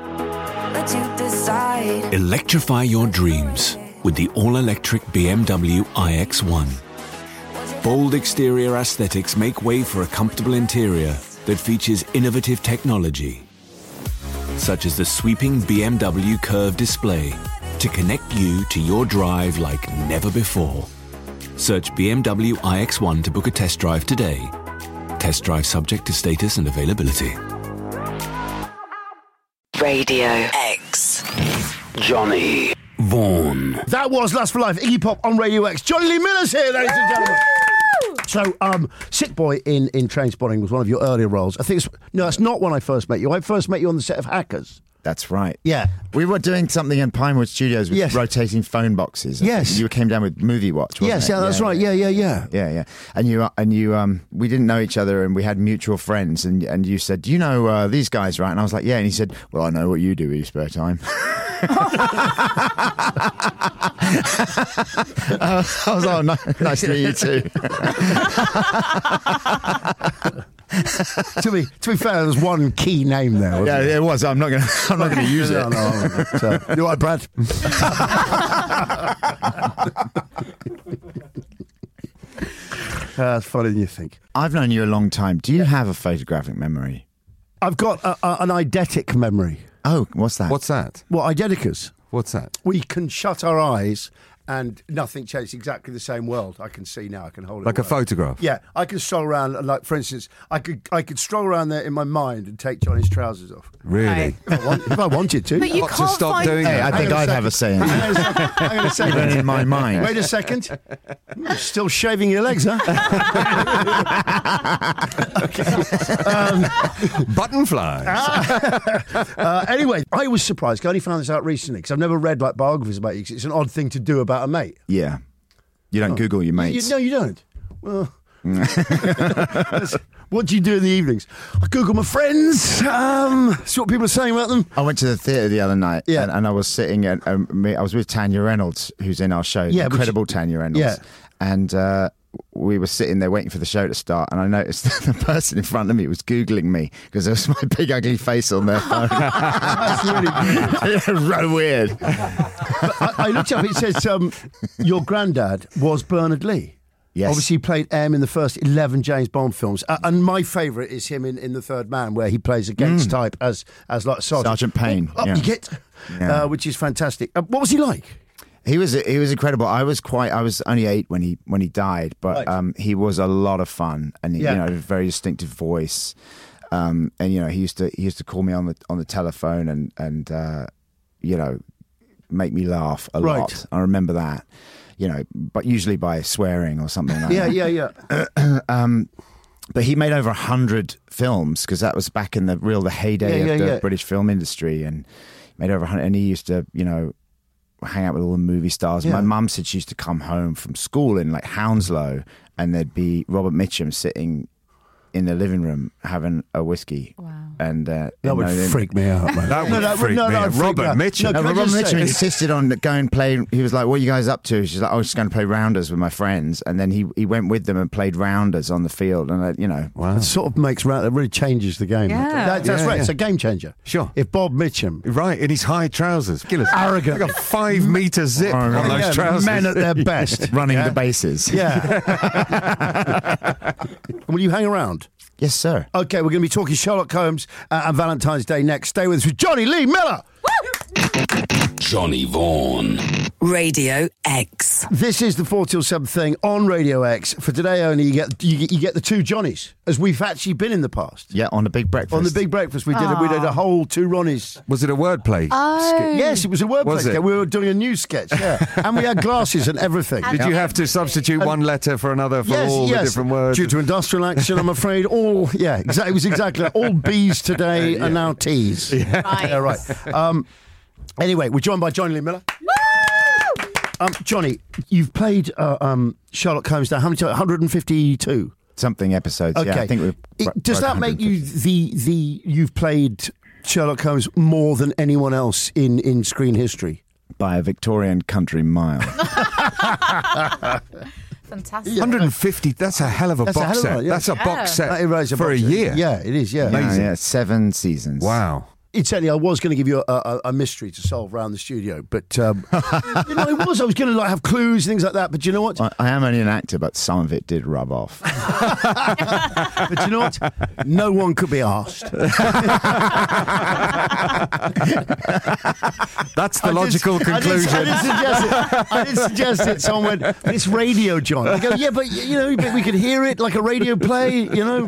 S9: Electrify your dreams with the all-electric BMW iX1. Bold exterior aesthetics make way for a comfortable interior that features innovative technology, such as the sweeping BMW curved display to connect you to your drive like never before. Search BMW iX1 to book a test drive today. Test drive subject to status and availability.
S5: Radio X.
S9: Johnny Vaughan.
S6: That was Lust for Life, Iggy Pop on Radio X. Johnny Lee Miller's here, ladies and gentlemen. So, Sick Boy in Trainspotting was one of your earlier roles. I think that's not when I first met you. I first met you on the set of Hackers.
S12: That's right.
S6: Yeah.
S12: We were doing something in Pinewood Studios with rotating phone boxes.
S6: Yes.
S12: You came down with Movie Watch, wasn't
S6: Yes,
S12: it?
S6: yeah, that's right. Yeah.
S12: Yeah. And you, we didn't know each other, and we had mutual friends. And you said, "Do you know these guys, right?" And I was like, "Yeah." And he said, "Well, I know what you do with your spare time." I was like, oh, nice to meet you too.
S6: to be fair, there's one key name there. Wasn't
S12: Yeah, it was. I'm not gonna use it.
S6: No. So, you all right, Brad? That's funny than you think.
S12: I've known you a long time. Do you have a photographic memory?
S6: I've got an eidetic memory.
S12: Oh, what's that?
S7: What's that?
S6: Well, eideticus.
S7: What's that?
S6: We can shut our eyes and nothing changes. Exactly the same world. I can see now. I can hold it.
S7: Like a photograph?
S6: Yeah, I can stroll around. And like, for instance, I could stroll around there in my mind and take Johnny's trousers off.
S7: Really?
S6: If I wanted to.
S8: But you
S7: Got to
S8: can't
S7: stop
S8: find...
S7: doing
S12: Hey,
S7: that.
S12: I think I'd have a say in it.
S6: Hang on a second.
S12: Even in my mind.
S6: Wait a second. You're still shaving your legs, huh?
S7: Button flies.
S6: Anyway, I was surprised. I only found this out recently because I've never read like biographies about you. 'Cause it's an odd thing to do about a mate.
S12: Yeah. You don't Google your mates.
S6: No, you don't. Well, What do you do in the evenings? I Google my friends, see what people are saying about them.
S12: I went to the theatre the other night,
S6: Yeah.
S12: and I was sitting at, I was with Tanya Reynolds, who's in our show,
S6: Yeah,
S12: incredible Tanya Reynolds.
S6: Yeah.
S12: And we were sitting there waiting for the show to start, and I noticed that the person in front of me was Googling me because there was my big ugly face on their phone.
S6: That's really
S12: It was so weird.
S6: But I looked up, it says your granddad was Bernard Lee.
S12: Yes.
S6: Obviously, he played M in the first 11 James Bond films. And my favourite is him in The Third Man, where he plays a Gates type as like
S12: Sergeant Payne.
S6: You get, which is fantastic. What was he like?
S12: He was incredible. I was only 8 when he died, but
S6: Right.
S12: he was a lot of fun, and
S6: Yeah.
S12: you know, a very distinctive voice. And you know, he used to call me on the telephone and you know, make me laugh a
S6: Right.
S12: lot. I remember that. You know, but usually by swearing or something like that.
S6: Yeah.
S12: But he made over 100 films because that was back in the heyday of the British film industry, and made over 100. And he used to, you know, hang out with all the movie stars.
S6: Yeah.
S12: My mum said she used to come home from school in like Hounslow, and there'd be Robert Mitchum sitting in the living room having a whiskey.
S8: Wow.
S12: And
S6: That would freak me out, man.
S7: That would freak me out. Robert Mitchum.
S12: Robert Mitchum insisted on going play. He was like, "What are you guys up to?" She's like, "I was just going to play rounders with my friends," and then he went with them and played rounders on the field. And you know,
S6: It sort of makes it really changes the game.
S8: Yeah.
S6: That's right.
S7: Yeah.
S6: It's a game changer.
S7: Sure.
S6: If Bob Mitchum,
S7: Right, in his high trousers.
S6: Arrogant.
S7: Like a 5 metre zip on those trousers.
S6: men at their best,
S12: running the bases.
S6: Yeah. Will you hang around?
S12: Yes, sir.
S6: Okay, we're going to be talking Sherlock Holmes and Valentine's Day next. Stay with us with Johnny Lee Miller.
S9: Johnny Vaughan.
S5: Radio X.
S6: This is the 4 till 7 thing on Radio X. For today only, you get the two Johnnies, as we've actually been in the past.
S12: Yeah, on the Big Breakfast.
S6: On the Big Breakfast, we did a whole two Ronnies.
S7: Was it a wordplay?
S8: Oh.
S6: Yes, it was a wordplay.
S7: Was it?
S6: sketch. We were doing a new sketch, yeah. And we had glasses and everything.
S7: Did you have to substitute one letter for another for all the different words?
S6: Due to industrial action, I'm afraid. All, yeah, exactly. It was exactly that. All B's today are now T's.
S8: Right.
S6: Yeah, right. Anyway, we're joined by Johnny Lee Miller. Johnny, you've played Sherlock Holmes now. How many times? 152?
S12: Something episodes.
S6: Okay.
S12: Yeah, I think
S6: Does that make you you've played Sherlock Holmes more than anyone else in screen history?
S12: by a Victorian country mile.
S8: Fantastic.
S7: 150, that's a hell of a box set. That's a box set for a year.
S6: Yeah, it is, yeah.
S12: Amazing. Yeah, 7 seasons.
S7: Wow.
S6: Incidentally, I was going to give you a mystery to solve around the studio, but I was going to have clues and things like that. But you know what?
S12: I am only an actor, but some of it did rub off.
S6: But you know what? No one could be asked.
S7: That's the logical conclusion.
S6: I did suggest it. Someone went, "It's radio, John." I go, "Yeah, but but we could hear it like a radio play."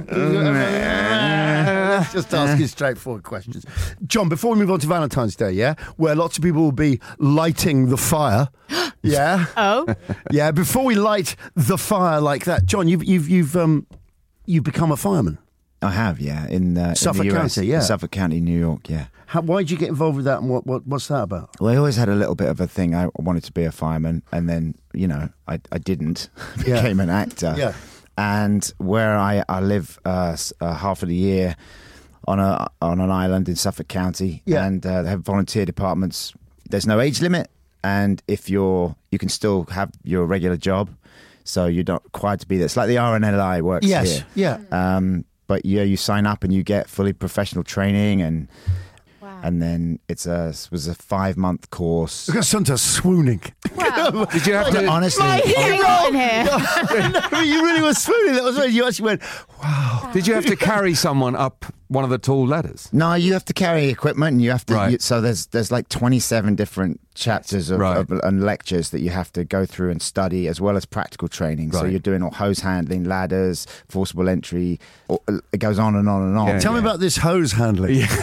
S6: Let's just ask you straightforward questions. John, before we move on to Valentine's Day, yeah, where lots of people will be lighting the fire, yeah, yeah. Before we light the fire like that, John, you've become a fireman.
S12: I have, yeah, in
S6: Suffolk
S12: in the US,
S6: County, yeah,
S12: Suffolk County, New York, yeah.
S6: Why did you get involved with that, and what's that about?
S12: Well, I always had a little bit of a thing. I wanted to be a fireman, and then I didn't. Became an actor.
S6: Yeah.
S12: And where I live half of the year on an island in Suffolk County, and they have volunteer departments. There's no age limit, and if you can still have your regular job, so you're not required to be there. It's like the RNLI works here.
S6: Yeah.
S12: But yeah, you sign up and you get fully professional training, and then it was a 5-month course.
S6: Look at Santa swooning.
S8: Wow.
S7: Did you have to
S12: honestly?
S8: In here.
S6: No, you really were swooning. That was when you actually went, wow.
S7: Did you have to carry someone up one of the tall ladders?
S12: No, you have to carry equipment, and you have to.
S7: Right.
S12: So there's like 27 different chapters and lectures that you have to go through and study, as well as practical training. So you're doing all hose handling, ladders, forcible entry. It goes on and on and on.
S6: Yeah, Tell me about this hose handling. Yeah.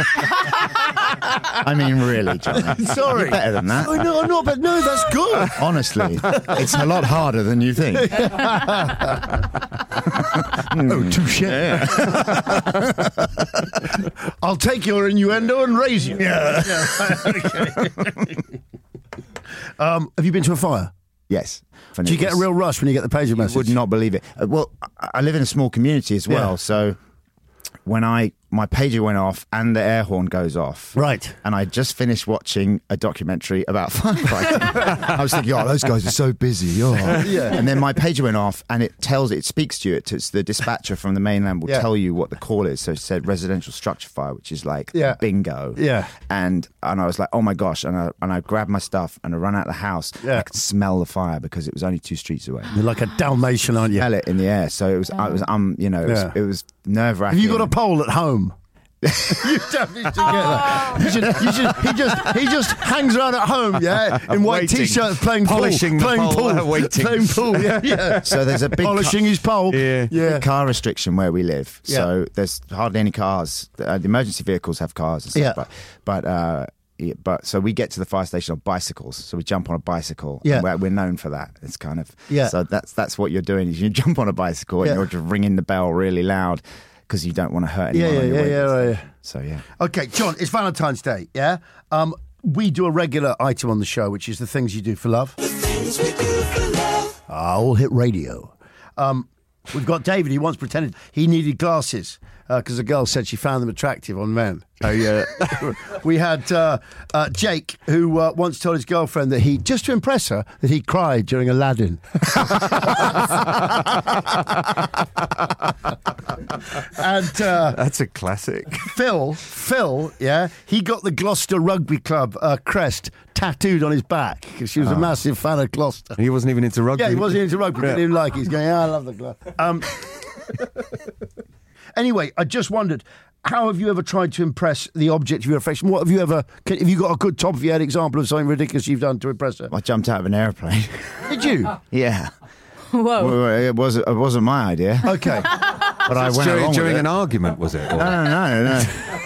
S12: I mean, really, John.
S6: Sorry.
S12: You're better than that.
S6: No, I'm not, but no, that's good.
S12: Honestly, it's a lot harder than you think.
S6: Oh, touche. Yeah. I'll take your innuendo and raise you. Yeah. Okay. Have you been to a fire?
S12: Yes.
S6: Do you get a real rush when you get the pager message?
S12: You would not believe it. Well, I live in a small community as well, so when my pager went off and the air horn goes off.
S6: Right.
S12: And I just finished watching a documentary about firefighting. I was thinking, oh, those guys are so busy. Oh.
S6: Yeah.
S12: And then my pager went off and it speaks to you. It's the dispatcher from the mainland will tell you what the call is. So it said residential structure fire, which is like bingo.
S6: Yeah.
S12: And I was like, oh my gosh. And I grabbed my stuff and I ran out of the house.
S6: Yeah.
S12: I could smell the fire because it was only 2 streets away.
S6: You're like a Dalmatian, aren't you?
S12: Smell it in the air. So it was it was nerve-wracking.
S6: Have you got a pole at home? You definitely should get that. He just hangs around at home, in white t-shirts, playing
S7: polishing
S6: pool,
S7: the pole, waiting.
S6: playing pool, yeah.
S12: So there's a big
S6: polishing his pole,
S12: big car restriction where we live. So there's hardly any cars. The emergency vehicles have cars and stuff, but so we get to the fire station on bicycles. So we jump on a bicycle.
S6: Yeah.
S12: And we're known for that. It's kind of
S6: so
S12: that's what you're doing. Is you jump on a bicycle and you're just ringing the bell really loud. Because you don't want to hurt anyone on your way.
S6: Right.
S12: So,
S6: Okay, John, it's Valentine's Day, yeah? We do a regular item on the show, which is the things you do for love. The things we do for love. All hit radio. We've got David. He once pretended he needed glasses because a girl said she found them attractive on men. We had Jake, who once told his girlfriend that just to impress her, that he cried during Aladdin. And
S7: that's a classic.
S6: Phil, he got the Gloucester Rugby Club crest tattooed on his back because she was a massive fan of Gloucester.
S7: He wasn't even into rugby.
S6: Yeah, he wasn't into rugby. Didn't even like it. He's going, I love the glove. Anyway, I just wondered, how have you ever tried to impress the object of your affection? What have you ever? Have you got a good top of your head example of something ridiculous you've done to impress her?
S12: I jumped out of an airplane.
S6: Did you?
S12: Yeah.
S8: Whoa!
S12: Well, it wasn't my idea.
S6: Okay.
S12: But I went
S7: during an argument, was it? Or?
S12: No.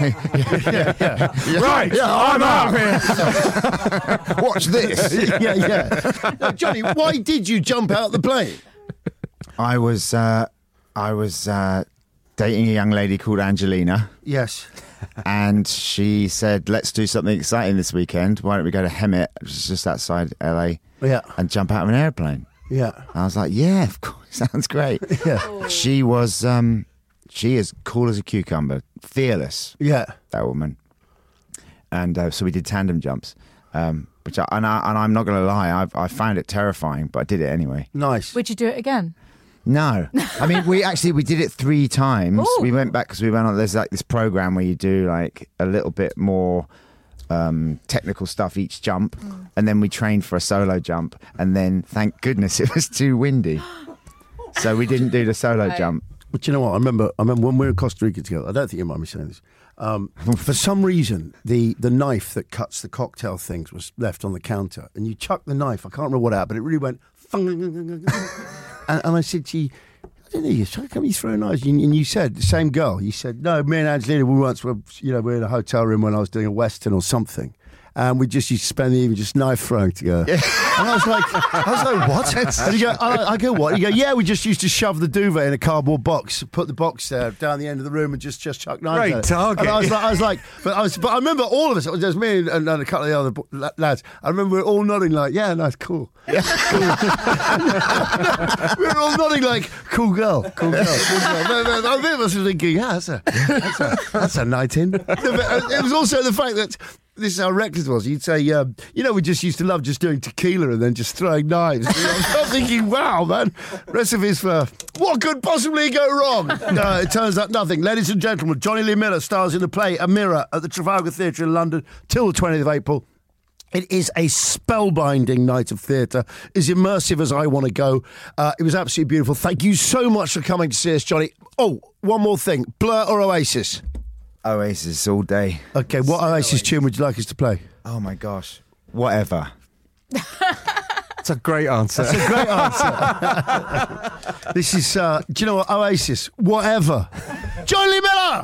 S6: Right, I'm out
S12: here. Watch this.
S6: Yeah. Now, Johnny, why did you jump out the plane?
S12: I was dating a young lady called Angelina.
S6: Yes.
S12: And she said, let's do something exciting this weekend. Why don't we go to Hemet, which is just outside LA, and jump out of an airplane?
S6: Yeah.
S12: And I was like, yeah, of course, sounds great.
S6: Yeah.
S12: She is cool as a cucumber, fearless.
S6: Yeah.
S12: That woman. And so we did tandem jumps, which I'm not going to lie, I found it terrifying, but I did it anyway.
S6: Nice.
S8: Would you do it again?
S12: No. I mean, we did it 3 times.
S8: Ooh.
S12: We went back because we went on, there's like this program where you do like a little bit more technical stuff each jump, and then we trained for a solo jump, and then thank goodness it was too windy, so we didn't do the solo jump.
S6: But you know what? I remember when we were in Costa Rica together. I don't think you mind me saying this. For some reason, the knife that cuts the cocktail things was left on the counter, and you chucked the knife. I can't remember what happened, but it really went. And I said to you, I don't know, how come you throw knives? And you said, the same girl, you said, no, me and Angelina, we once were, we're in a hotel room when I was doing a Western or something. And we just used to spend the evening just knife throwing together. Yeah. And I was like, what? And you go, I go, what? You go, yeah, we just used to shove the duvet in a cardboard box, put the box there down the end of the room and just chuck knives
S7: Great
S6: at it.
S7: target.
S6: And I was like, but I remember all of us, it was just me and a couple of the other lads. I remember we were all nodding like, yeah, nice, cool. Yeah. Cool. We were all nodding like, cool girl. I think I was thinking, yeah, that's a night in. It was also the fact that this is how reckless it was. You'd say, we just used to love just doing tequila and then just throwing knives. I'm thinking, wow, man, recipes for what could possibly go wrong? No, it turns out nothing. Ladies and gentlemen, Johnny Lee Miller stars in the play A Mirror at the Trafalgar Theatre in London till the 20th of April. It is a spellbinding night of theatre, as immersive as I want to go. It was absolutely beautiful. Thank you so much for coming to see us, Johnny. Oh, one more thing. Blur or Oasis?
S12: Oasis all day.
S6: Okay, what Oasis tune would you like us to play?
S12: Oh my gosh. Whatever.
S7: That's a great answer.
S6: That's a great answer. This is, do you know what? Oasis, whatever. Johnny Lee Miller!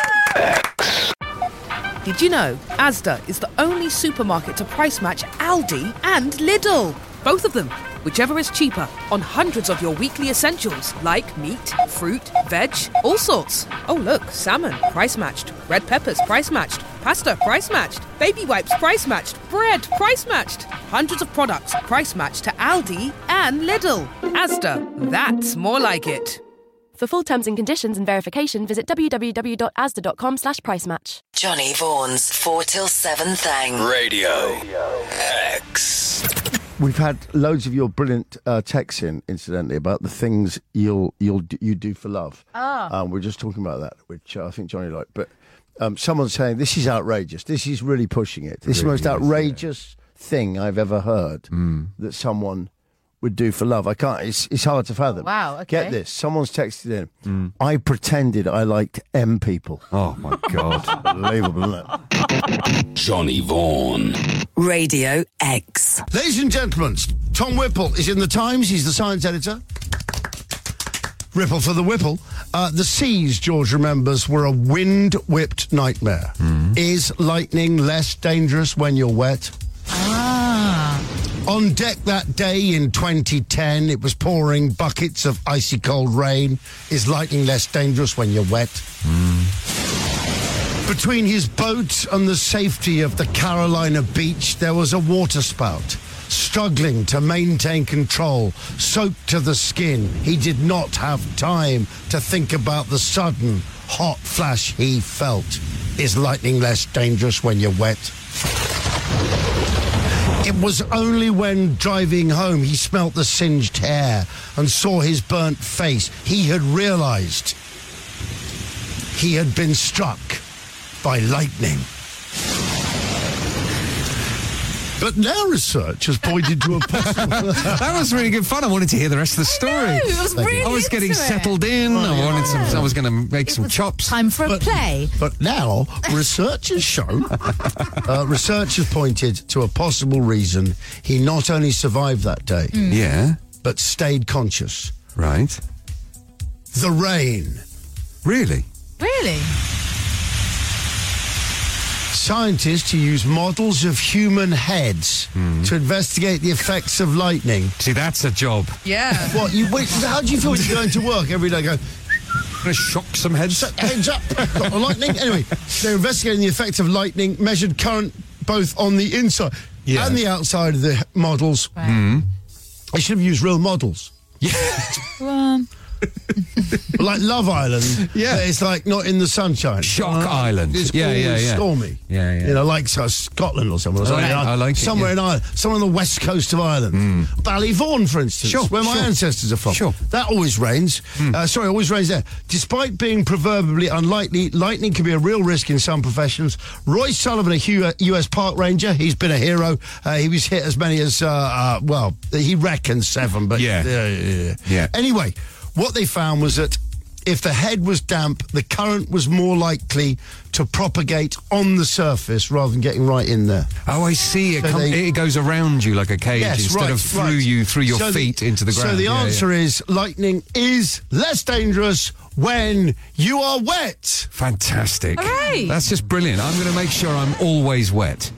S13: Did you know Asda is the only supermarket to price match Aldi and Lidl? Both of them, whichever is cheaper, on hundreds of your weekly essentials like meat, fruit, veg, all sorts. Oh look, salmon, price matched. Red peppers, price matched. Pasta, price matched. Baby wipes, price matched. Bread, price matched. Hundreds of products, price matched to Aldi and Lidl. Asda, that's more like it.
S14: For full terms and conditions and verification, visit www.asda.com/price match.
S5: Johnny Vaughan's 4 till 7 thing.
S15: Radio X.
S6: We've had loads of your brilliant texts in, incidentally, about the things you do for love. We're just talking about that, which I think Johnny liked. But someone's saying, this is outrageous. This is really pushing it. This is the most outrageous thing I've ever heard that someone would do for love. I can't. It's hard to fathom.
S8: Wow, okay.
S6: Get this. Someone's texted in. I pretended I liked M people.
S7: Oh, my God.
S6: Unbelievable, isn't it?
S15: Johnny Vaughan.
S5: Radio X.
S6: Ladies and gentlemen, Tom Whipple is in the Times. He's the science editor. Ripple for the Whipple. The seas, George remembers, were a wind-whipped nightmare. Is lightning less dangerous when you're wet? On deck that day in 2010, it was pouring buckets of icy cold rain. Is lightning less dangerous when you're wet? Between his boat and the safety of the Carolina beach, there was a waterspout. Struggling to maintain control, soaked to the skin, he did not have time to think about the sudden hot flash he felt. Is lightning less dangerous when you're wet? It was only when driving home he smelt the singed hair and saw his burnt face he had realised he had been struck by lightning. But now research has pointed to a possible...
S7: That was really good fun. I wanted to hear the rest of the story. I was getting settled in. I was going to make some chops.
S8: Time for a play.
S6: But now research has shown... research has pointed to a possible reason he not only survived that day...
S7: Yeah.
S6: ...but stayed conscious.
S7: Right.
S6: The rain.
S7: Really?
S8: Really?
S6: Scientists who use models of human heads to investigate the effects of lightning.
S7: See, that's a job.
S8: Yeah.
S6: What? How do you feel when you're going to work every day? Going
S7: to shock some heads.
S6: Heads up. Got lightning. Anyway, they're investigating the effects of lightning, measured current both on the inside and the outside of the models.
S8: Right.
S6: They should have used real models.
S7: Yeah.
S8: Well...
S6: like Love Island, it's like not in the sunshine.
S7: Shock Island,
S6: it's stormy. You know, like Scotland or somewhere.
S7: I like
S6: somewhere in Ireland, somewhere on the west coast of Ireland. Ballyvaughan, for instance, where my ancestors are from. That always rains. Always rains there. Despite being proverbially unlikely, lightning can be a real risk in some professions. Roy Sullivan, a US park ranger, he's been a hero. He was hit as many as he reckons 7, but Anyway. What they found was that if the head was damp, the current was more likely to propagate on the surface rather than getting right in there.
S7: Oh, I see. It goes around you like a cage instead of through your feet into the ground.
S6: So the answer is lightning is less dangerous when you are wet.
S7: Fantastic.
S8: Hooray.
S7: That's just brilliant. I'm going to make sure I'm always wet.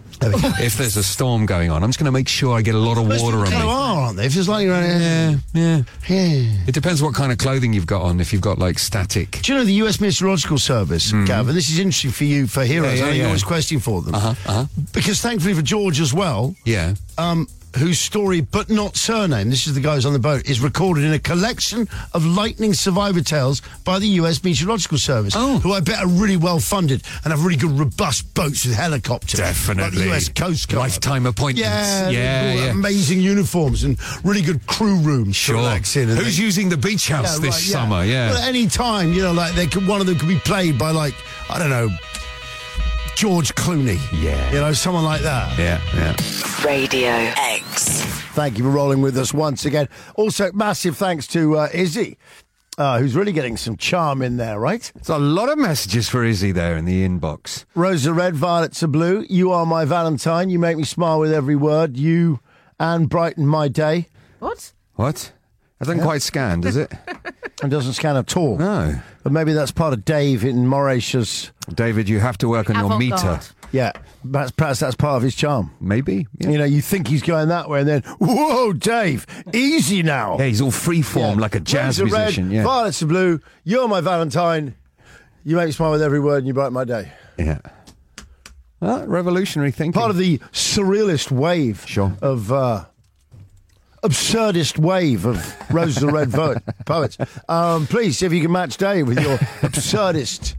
S7: If there's a storm going on, I'm just going to make sure I get a lot of water on me.
S6: Aren't they? If there's lightning around
S7: here. It depends what kind of clothing you've got on. If you've got like static.
S6: Do you know the US Meteorological Service, Gavin? This is interesting for you, for heroes. I know you're always questioning for them. Because thankfully for George as well.
S7: Yeah.
S6: Whose story, but not surname, this is the guy who's on the boat, is recorded in a collection of lightning survivor tales by the US Meteorological Service, who I bet are really well funded and have really good, robust boats with helicopters.
S7: Definitely.
S6: Like the US Coast Guard.
S7: Lifetime appointments.
S6: Amazing uniforms and really good crew rooms to relax in.
S7: Who's using the beach house this summer? Well,
S6: at any time, like one of them could be played by, like, I don't know, George Clooney. Yeah. Someone like that.
S7: Yeah.
S5: Radio X.
S6: Thank you for rolling with us once again. Also, massive thanks to Izzy, who's really getting some charm in there, right?
S7: There's a lot of messages for Izzy there in the inbox.
S6: Roses are red, violets are blue. You are my Valentine. You make me smile with every word. You and brighten my day.
S8: What?
S7: That doesn't quite scan, does it?
S6: It doesn't scan at all.
S7: No.
S6: But maybe that's part of Dave in Mauritius.
S7: David, you have to work on your meter.
S6: Yeah, perhaps that's part of his charm.
S7: Maybe. Yeah.
S6: You think he's going that way and then, whoa, Dave, easy now.
S7: Yeah, he's all freeform like a jazz musician.
S6: Red, violets are blue. You're my Valentine. You make me smile with every word and you brighten my day.
S7: Yeah. Revolutionary thinking.
S6: Part of the surrealist wave of absurdist wave of Roses of Red poets. Please see if you can match Dave with your absurdist.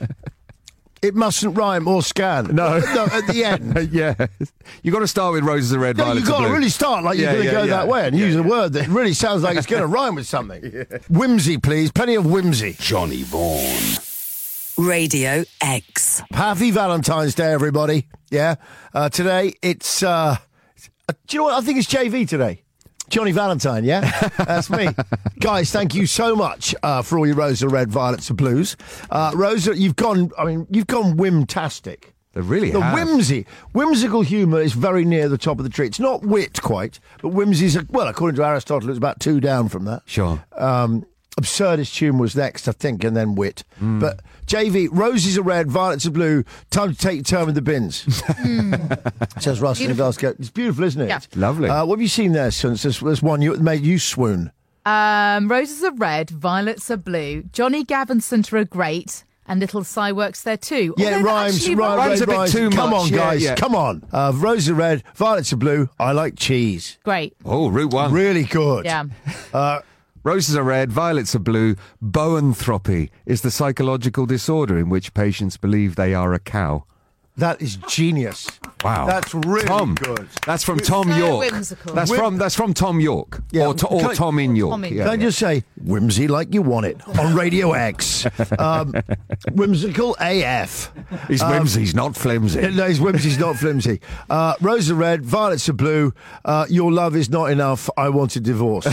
S6: It mustn't rhyme or scan.
S7: No,
S6: at the end.
S7: Yeah. You've got to start with Roses of Red, Violets
S6: You've got to really start like you're going to go that way and use a word that really sounds like it's going to rhyme with something. Whimsy, please. Plenty of whimsy.
S15: Johnny Vaughan.
S5: Radio X.
S6: Happy Valentine's Day, everybody. Yeah. Today, it's... do you know what? I think it's JV today. Johnny Valentine, yeah? That's me. Guys, thank you so much for all your Roses of Red, Violets of Blues. Rosa, you've gone whimtastic.
S7: They really
S6: the
S7: have.
S6: Whimsical humour is very near the top of the tree. It's not wit quite, but whimsy's, according to Aristotle, it's about 2 down from that.
S7: Sure.
S6: Absurdist humour was next, I think, and then wit. But JV, Roses are red, Violets are blue. Time to take your turn with the bins. Says Russell in Glasgow. It's beautiful, isn't it?
S8: Yeah.
S7: Lovely.
S6: What have you seen there since there's one that made you swoon?
S8: Roses are red, violets are blue. Johnny Gavinson are great, and Little Cy works there too.
S6: Yeah, it rhymes
S7: a bit too much.
S6: Come on, guys,
S7: yeah.
S6: come on. Roses are red, violets are blue. I like cheese.
S8: Great.
S7: Oh, Route 1.
S6: Really good.
S8: Yeah.
S7: Roses are red, violets are blue. Boanthropy is the psychological disorder in which patients believe they are a cow.
S6: That is genius.
S7: Wow.
S6: That's really
S7: Tom.
S6: good.
S7: That's from Tom
S8: so
S7: York.
S8: whimsical.
S7: That's from Tom York.
S6: Yeah.
S7: Or Tom in York.
S8: Tom in
S7: Yeah.
S6: Can I just say, whimsy like you want it on Radio X. Whimsical AF.
S7: His whimsy's not flimsy.
S6: No, his whimsy's not flimsy. Roses are red, violets are blue. Your love is not enough. I want a divorce.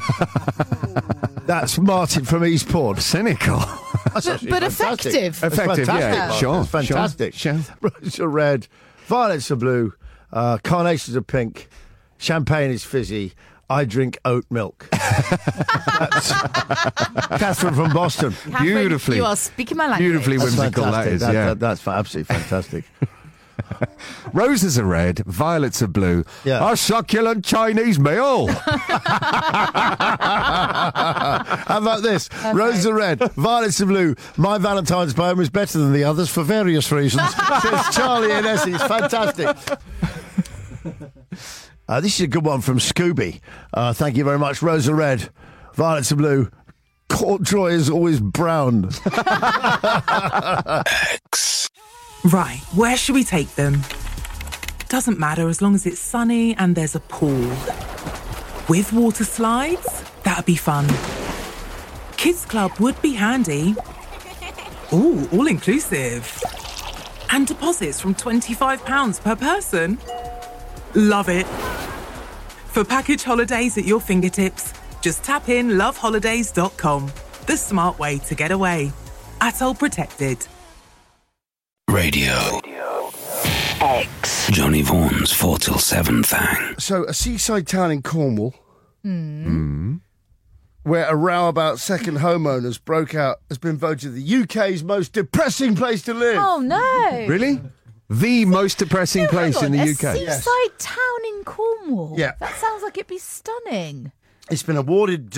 S6: That's Martin from Eastport.
S7: Cynical.
S8: But effective.
S7: Effective, yeah. Sure.
S6: That's fantastic.
S7: Sure.
S6: Roses are red, violets are blue, carnations are pink, champagne is fizzy. I drink oat milk. That's Catherine from Boston.
S8: Catherine,
S7: Beautifully.
S8: You are speaking my language.
S7: Beautifully
S6: That's
S7: whimsical, that
S6: fantastic.
S7: is, yeah.
S6: That's absolutely fantastic.
S7: Roses are red, violets are blue.
S6: Yeah.
S7: A succulent Chinese meal.
S6: How about this? Okay. Roses are red, violets are blue. My Valentine's poem is better than the others for various reasons. Says Charlie in Essex. Fantastic. This is a good one from Scooby. Thank you very much. Roses are red, violets are blue. Corduroy is always brown.
S16: Right, where should we take them? Doesn't matter as long as it's sunny and there's a pool. With water slides? That'd be fun. Kids Club would be handy. Ooh, all inclusive. And deposits from £25 per person. Love it. For package holidays at your fingertips, just tap in loveholidays.com. The smart way to get away. Atoll protected.
S15: Radio X. Johnny Vaughan's 4 till 7 thing.
S6: So, a seaside town in Cornwall, where a row about second homeowners broke out, has been voted the UK's most depressing place to live.
S8: Oh, no.
S7: Really? The most depressing place in the UK.
S8: A seaside town in Cornwall?
S6: Yeah.
S8: That sounds like it'd be stunning.
S6: It's been awarded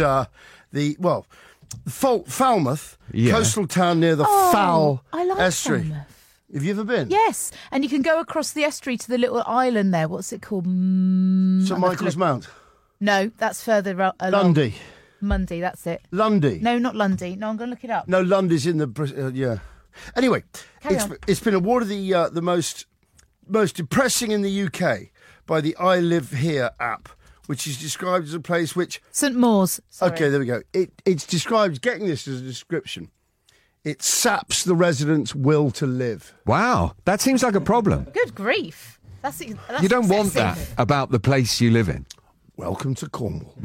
S6: Falmouth, coastal town near the Fowl
S8: I like
S6: Estuary.
S8: Falmouth.
S6: Have you ever been?
S8: Yes, and you can go across the estuary to the little island there. What's it called?
S6: St Michael's Mount.
S8: No, that's further along.
S6: Lundy.
S8: Mundy, that's it.
S6: Lundy.
S8: No, not Lundy. No, I'm going to look it up.
S6: No, Lundy's in the yeah. Anyway, it's been awarded the most depressing in the UK by the I Live Here app, which is described as a place which
S8: St Mawes. Sorry.
S6: Okay, there we go. It's described, getting this as a description, it saps the residents' will to live.
S7: Wow, that seems like a problem.
S8: Good grief. That's
S7: you don't want that about the place you live in.
S6: Welcome to Cornwall.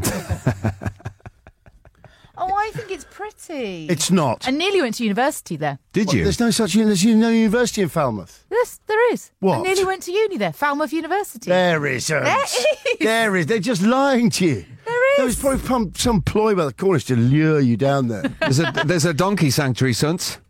S8: Oh, I think it's pretty.
S6: It's not.
S8: I nearly went to university there.
S7: Did you?
S6: There's no university in Falmouth.
S8: Yes, there is.
S6: What?
S8: I nearly went to uni there, Falmouth University.
S6: There isn't. There is. They're just lying to you. There was probably some ploy by the Cornish to lure you down there.
S7: There's a donkey sanctuary, Sunts.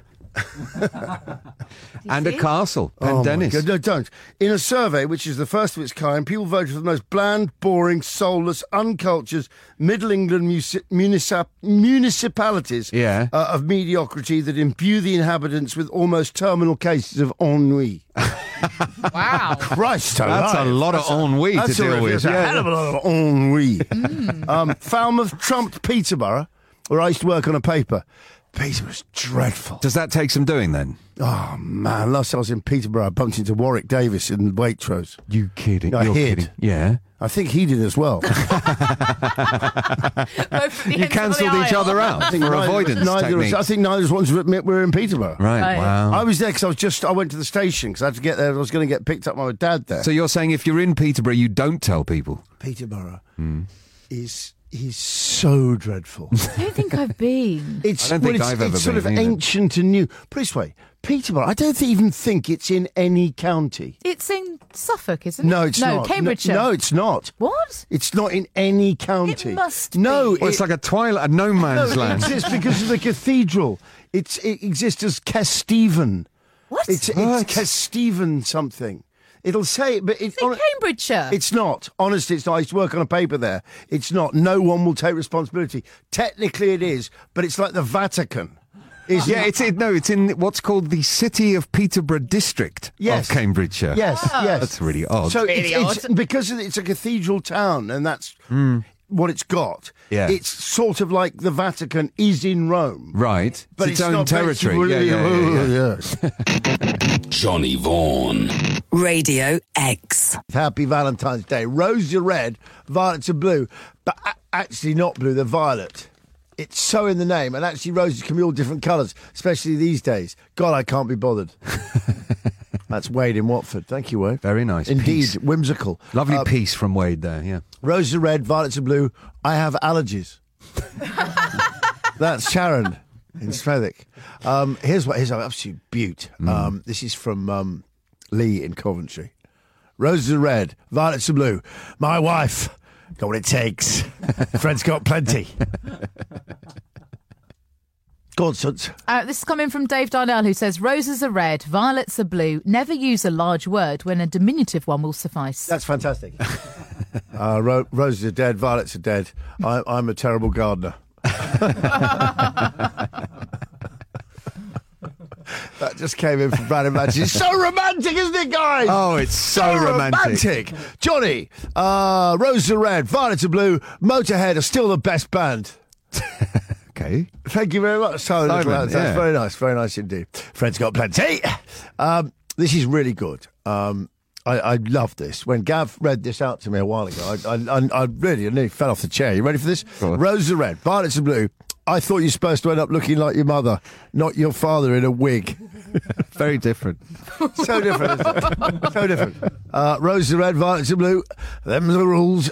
S7: And a castle. Pendennis.
S6: My God, no, don't. In a survey, which is the first of its kind, people voted for the most bland, boring, soulless, uncultured Middle England municipalities of mediocrity that imbue the inhabitants with almost terminal cases of ennui.
S8: Wow.
S6: Christ
S7: That's
S6: alive.
S7: a lot of ennui to deal with.
S6: That's a hell of a lot of ennui. Falmouth trumped Peterborough, where I used to work on a paper. Peterborough's dreadful.
S7: Does that take some doing then?
S6: Oh, man. Last time I was in Peterborough, I bumped into Warwick Davis in Waitrose.
S7: You kidding?
S6: I
S7: You're
S6: hid.
S7: kidding. Yeah.
S6: I think he did as well.
S8: Both at the
S7: You
S8: ends of
S7: cancelled
S8: the
S7: each
S8: aisle.
S7: other out for avoidance techniques.
S6: I think neither of us wanted to admit we were in Peterborough.
S7: Right, wow.
S6: I was there because I went to the station because I had to get there. I was going to get picked up by my dad there.
S7: So you're saying if you're in Peterborough, you don't tell people?
S6: Peterborough is so dreadful.
S8: I don't think I've been.
S7: I don't think I've ever
S6: It's sort of
S7: been either.
S6: ancient and new. Put it this way, Peterborough, I don't even think it's in any county.
S8: It's in Suffolk, isn't it?
S6: No, it's not.
S8: Cambridgeshire.
S6: No, it's not.
S8: What?
S6: It's not in any county.
S8: It must
S6: No,
S8: be.
S7: Well, it's like a no man's
S6: no,
S7: land.
S6: It exists because of the cathedral. It exists as Kesteven.
S8: What?
S6: It's Kesteven something. It'll say it, but
S8: It's in Cambridgeshire.
S6: It's not. Honestly, it's not. I used to work on a paper there. It's not. No one will take responsibility. Technically it is, but it's like the Vatican.
S7: Yeah, it's in what's called the City of Peterborough district of Cambridgeshire.
S6: Yes, yes.
S7: That's really odd.
S6: So it's because it's a cathedral town, and that's what it's got.
S7: Yeah.
S6: It's sort of like the Vatican is in Rome.
S7: Right.
S6: But
S7: it's its own
S6: not
S7: territory.
S6: Really,
S7: Yes.
S15: Johnny Vaughan.
S5: Radio X.
S6: Happy Valentine's Day. Roses are red, violets are blue, but actually not blue, they're violet. It's so in the name, and actually roses can be all different colours, especially these days. God, I can't be bothered. That's Wade in Watford. Thank you, Wade.
S7: Very nice.
S6: Indeed,
S7: Peace.
S6: whimsical.
S7: Lovely piece from Wade there, yeah.
S6: Roses are red, violets are blue. I have allergies. That's Sharon in Smethwick. Here's an absolute beaut. This is from Lee in Coventry. Roses are red, violets are blue. My wife got what it takes. Fred's got plenty. Go on, Suds.
S8: This is coming from Dave Darnell, who says, roses are red, violets are blue. Never use a large word when a diminutive one will suffice.
S6: That's fantastic. Roses are dead, violets are dead. I'm a terrible gardener. That just came in from Brad Imagine. It's so romantic, isn't it, guys?
S7: Oh, it's so romantic.
S6: Johnny, roses are red, violets are blue. Motorhead are still the best band.
S7: Okay.
S6: Thank you very much. That's very nice. Very nice indeed. Fred's got plenty. This is really good. I love this. When Gav read this out to me a while ago, I nearly fell off the chair. You ready for this? Roses are red, violets are blue. I thought you were supposed to end up looking like your mother, not your father in a wig.
S7: Very different.
S6: So different, isn't it? So different. Roses are red, violets are blue. Them's the rules.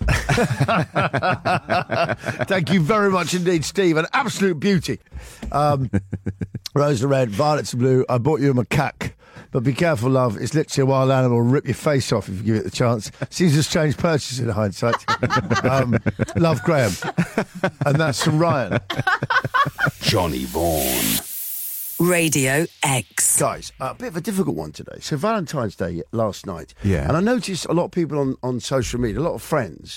S6: Thank you very much indeed, Steve. An absolute beauty. Roses are red, violets are blue. I bought you a macaque. But be careful, love. It's literally a wild animal. Rip your face off if you give it the chance. Seems a strange purchase in hindsight. Love, Graham. And that's from Ryan.
S15: Johnny Vaughan.
S5: Radio X.
S6: Guys, a bit of a difficult one today. So Valentine's Day last night.
S7: Yeah.
S6: And I noticed a lot of people on social media, a lot of friends,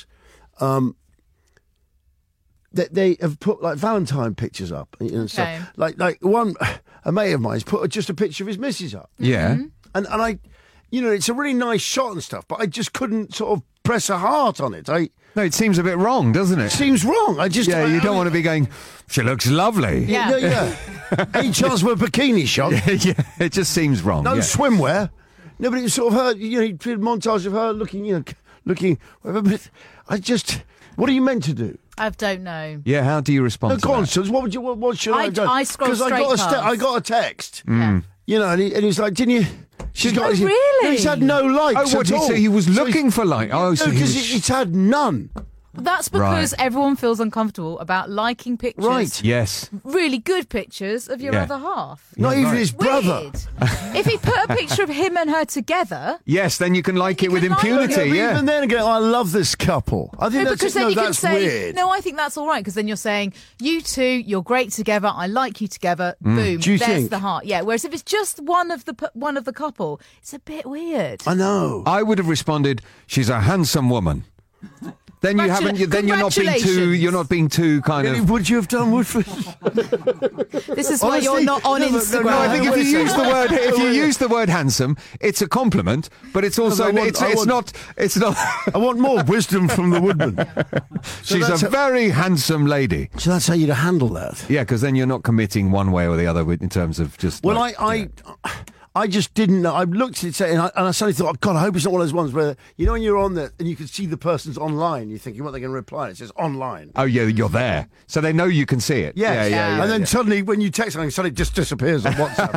S6: that they have put like Valentine pictures up. And stuff. Like a mate of mine's put just a picture of his missus up.
S7: Yeah.
S6: And I, it's a really nice shot and stuff, but I just couldn't sort of press a heart on it.
S7: No, it seems a bit wrong, doesn't it?
S6: Seems wrong.
S7: You don't want to be going, she looks lovely.
S6: Yeah. Any chance of a bikini shot?
S7: Yeah, it just seems wrong.
S6: No swimwear. No, but it was sort of her, he did a montage of her looking. But what are you meant to do?
S8: I don't know.
S7: Yeah, how do you respond to that?
S6: Sons, what should I do?
S8: I scroll straight
S6: I got a text. And he's like, didn't you? She's got.
S8: Really?
S6: No, he's had no likes.
S7: Oh, what?
S6: At all.
S7: So he was looking for likes. Oh, so
S6: because he's had none.
S8: That's because everyone feels uncomfortable about liking pictures.
S6: Right.
S7: Yes.
S8: Really good pictures of your other half.
S6: Not even his brother.
S8: Weird. If he put a picture of him and her together.
S7: Yes, then you can like it with impunity.
S6: Even then again, I love this couple. I think that's weird.
S8: No, I think that's all right because then you're saying, you two, you're great together. I like you together. Boom.
S6: Do you
S8: there's
S6: think?
S8: the heart. Yeah. Whereas if it's just one of the couple, it's a bit weird.
S6: I know.
S7: I would have responded, she's a handsome woman. Then you haven't. Then you're not being too. You're not being too kind of.
S6: Would you have done Woodford?
S8: This is why you're not on Instagram.
S7: No, I think if you use the word handsome, it's a compliment, but it's also it's not.
S6: I want more wisdom from the woodman.
S7: She's a very handsome lady.
S6: So that's how you to handle that.
S7: Yeah, because then you're not committing one way or the other in terms of just.
S6: Well, I just didn't know. I looked at it and I suddenly thought, oh, God, I hope it's not one of those ones where, you know, when you're on there and you can see the person's online, you're thinking, what they're going to reply? It says online.
S7: Oh, yeah, you're there. So they know you can see it.
S6: Yes.
S7: Yeah.
S6: And then suddenly, when you text something, suddenly it just disappears on WhatsApp.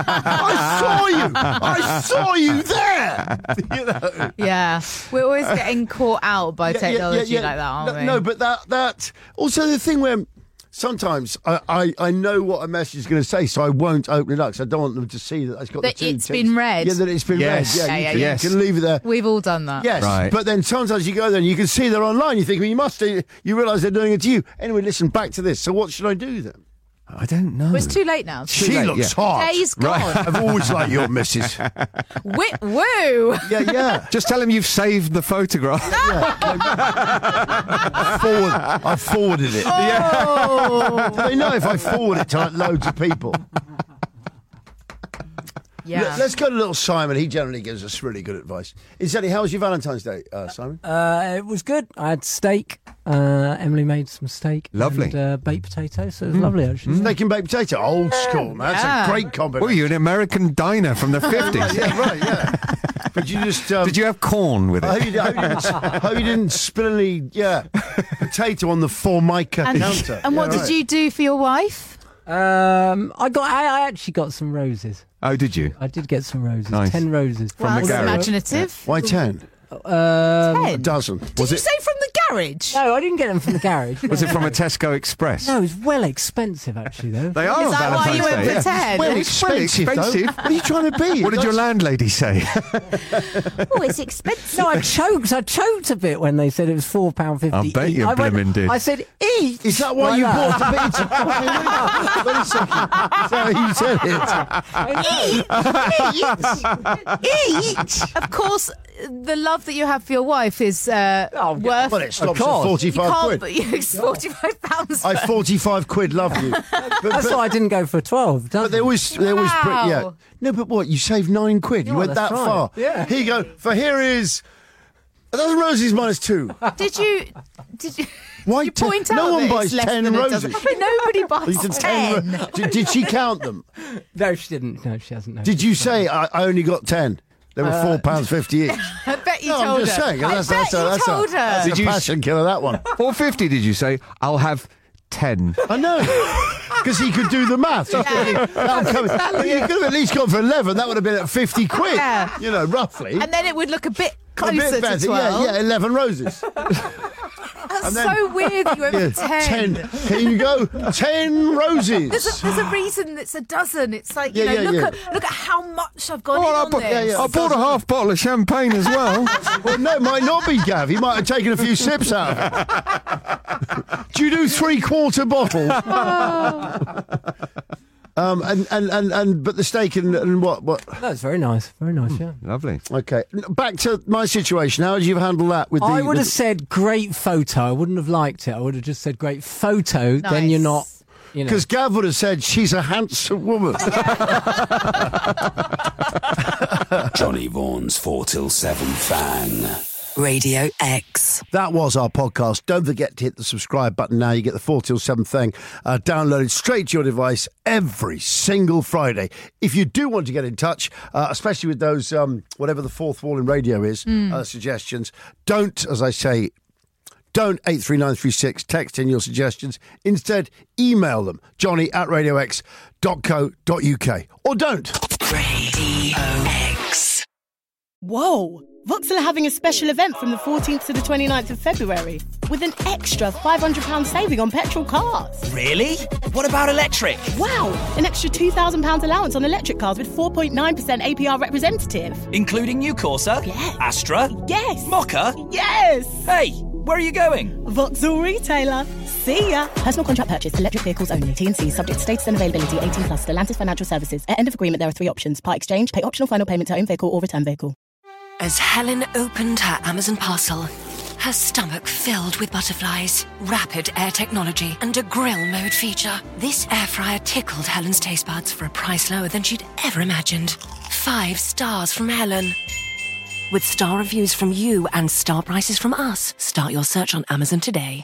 S6: I saw you there. You know?
S8: Yeah. We're always getting caught out by technology like that, aren't we?
S6: No, but that also the thing where sometimes I know what a message is going to say, so I won't open it up because I don't want them to see that it's got
S8: that
S6: the two
S8: it's been read.
S6: Yeah, that it's been read. Yeah, you can leave it there.
S8: We've all done that.
S6: Yes,
S7: right.
S6: But then sometimes you go there and you can see they're online. You think, well, you realise they're doing it to you. Anyway, listen, back to this. So what should I do then?
S7: I don't know.
S8: Well, it's too late now.
S6: She looks hot.
S8: Day's gone.
S6: Right. I've always liked your missus.
S8: Woo!
S6: Yeah.
S7: Just tell him you've saved the photograph.
S6: I forwarded it.
S8: Oh.
S6: Do they know if I forward it to like loads of people?
S8: Yeah.
S6: Let's go to little Simon. He generally gives us really good advice. Incidentally, how was your Valentine's Day, Simon?
S10: It was good. I had steak. Emily made some steak.
S7: Lovely.
S10: And baked potatoes, so it was lovely, actually.
S6: Steak and baked potato. Old school, man. That's a great combination.
S7: Well, you're an American diner from the 50s.
S6: Yeah, right, yeah. But you just...
S7: Did you have corn with it?
S6: I hope you didn't spill any potato on the Formica counter.
S8: And what did you do for your wife?
S10: I actually got some roses.
S7: Oh, did you?
S10: I did get some roses.
S7: Nice.
S10: 10 roses.
S7: From the garage.
S8: Imaginative.
S6: Why 10?
S8: 10?
S6: A dozen.
S8: Did you say from the garage?
S10: No, I didn't get them from the garage.
S7: Was it from a Tesco Express?
S10: No, it was well expensive, actually, though.
S7: They are
S8: Is
S7: on
S8: that why
S7: Valentine's
S8: you went
S7: Day.
S8: for 10?
S6: Well, expensive. Though. What are you trying to be?
S7: What did your landlady say?
S8: Oh, it's expensive.
S10: No, I choked a bit when they said it was £4.50.
S7: I bet you blimmin' did.
S10: I said, eat.
S6: Is that why you bought the pizza? Wait a second. Is that how you said it?
S8: Eat. Of course, the love that you have for your wife is worth...
S6: Well, it stops at 45 quid.
S8: It's £45.
S6: I 45 quid love you.
S10: That's why I didn't go for 12.
S6: But they always yeah. No, but what? You saved 9 quid. You went that
S10: right.
S6: far.
S10: Yeah.
S6: Here you go. Here is a dozen roses minus 2.
S8: Did you?
S6: Why
S8: you point out
S6: no one
S8: that
S6: buys
S8: it's less
S6: 10
S8: than a
S6: roses.
S8: dozen? Nobody buys 10.
S6: Did she count them?
S10: No, she didn't. No, she hasn't. No,
S6: Did you say I only got 10? They were £4.50 each.
S8: I bet you
S6: No,
S8: told
S6: I'm
S8: her.
S6: just saying. That's
S8: told her.
S6: That's a passion killer, that one.
S7: 450, did you say? I'll have 10.
S6: I know. Because he could do the maths. You could have at least gone for 11. That would have been at 50 quid.
S8: Yeah.
S6: You know, roughly.
S8: And then it would look a bit
S6: a
S8: closer
S6: bit better.
S8: to 12.
S6: Yeah, 11 roses.
S8: That's so weird that you went for 10.
S6: Here you go. 10 roses.
S8: There's a reason it's a dozen. It's like,
S6: Yeah,
S8: look at how much I've gone in on this.
S7: I bought a half bottle of champagne as well.
S6: Well, no, it might not be, Gav. He might have taken a few sips out of it. Do you do 3/4 bottle? But the steak and what?
S10: That's very nice. Very nice, yeah.
S7: Lovely.
S6: Okay. Back to my situation. How did you handle that?
S10: I would have said great photo. I wouldn't have liked it. I would have just said great photo.
S8: Nice.
S10: Then you're not.
S6: Because Gav would have said she's a handsome woman.
S15: Johnny Vaughan's 4 till 7 fan.
S5: Radio X.
S6: That was our podcast. Don't forget to hit the subscribe button now. You get the 4 till 7 thing downloaded straight to your device every single Friday. If you do want to get in touch, especially with those, whatever the fourth wall in radio is, suggestions, don't, as I say, don't 83936 text in your suggestions. Instead, email them, johnny@radiox.co.uk. Or don't.
S5: Radio X.
S17: Whoa! Vauxhall are having a special event from the 14th to the 29th of February with an extra £500 saving on petrol cars.
S18: Really? What about electric?
S17: Wow! An extra £2,000 allowance on electric cars with 4.9% APR representative.
S18: Including new Corsa?
S17: Yes.
S18: Astra?
S17: Yes.
S18: Mocha?
S17: Yes.
S18: Hey, where are you going?
S17: Vauxhall Retailer. See ya. Personal contract purchase, electric vehicles only. T&C subject to status and availability. 18 plus. Stellantis Financial Services. At end of agreement, there are 3 options. Part exchange, pay optional final payment to own vehicle or return vehicle.
S19: As Helen opened her Amazon parcel, her stomach filled with butterflies, rapid air technology, and a grill mode feature. This air fryer tickled Helen's taste buds for a price lower than she'd ever imagined. 5 stars from Helen. With star reviews from you and star prices from us, start your search on Amazon today.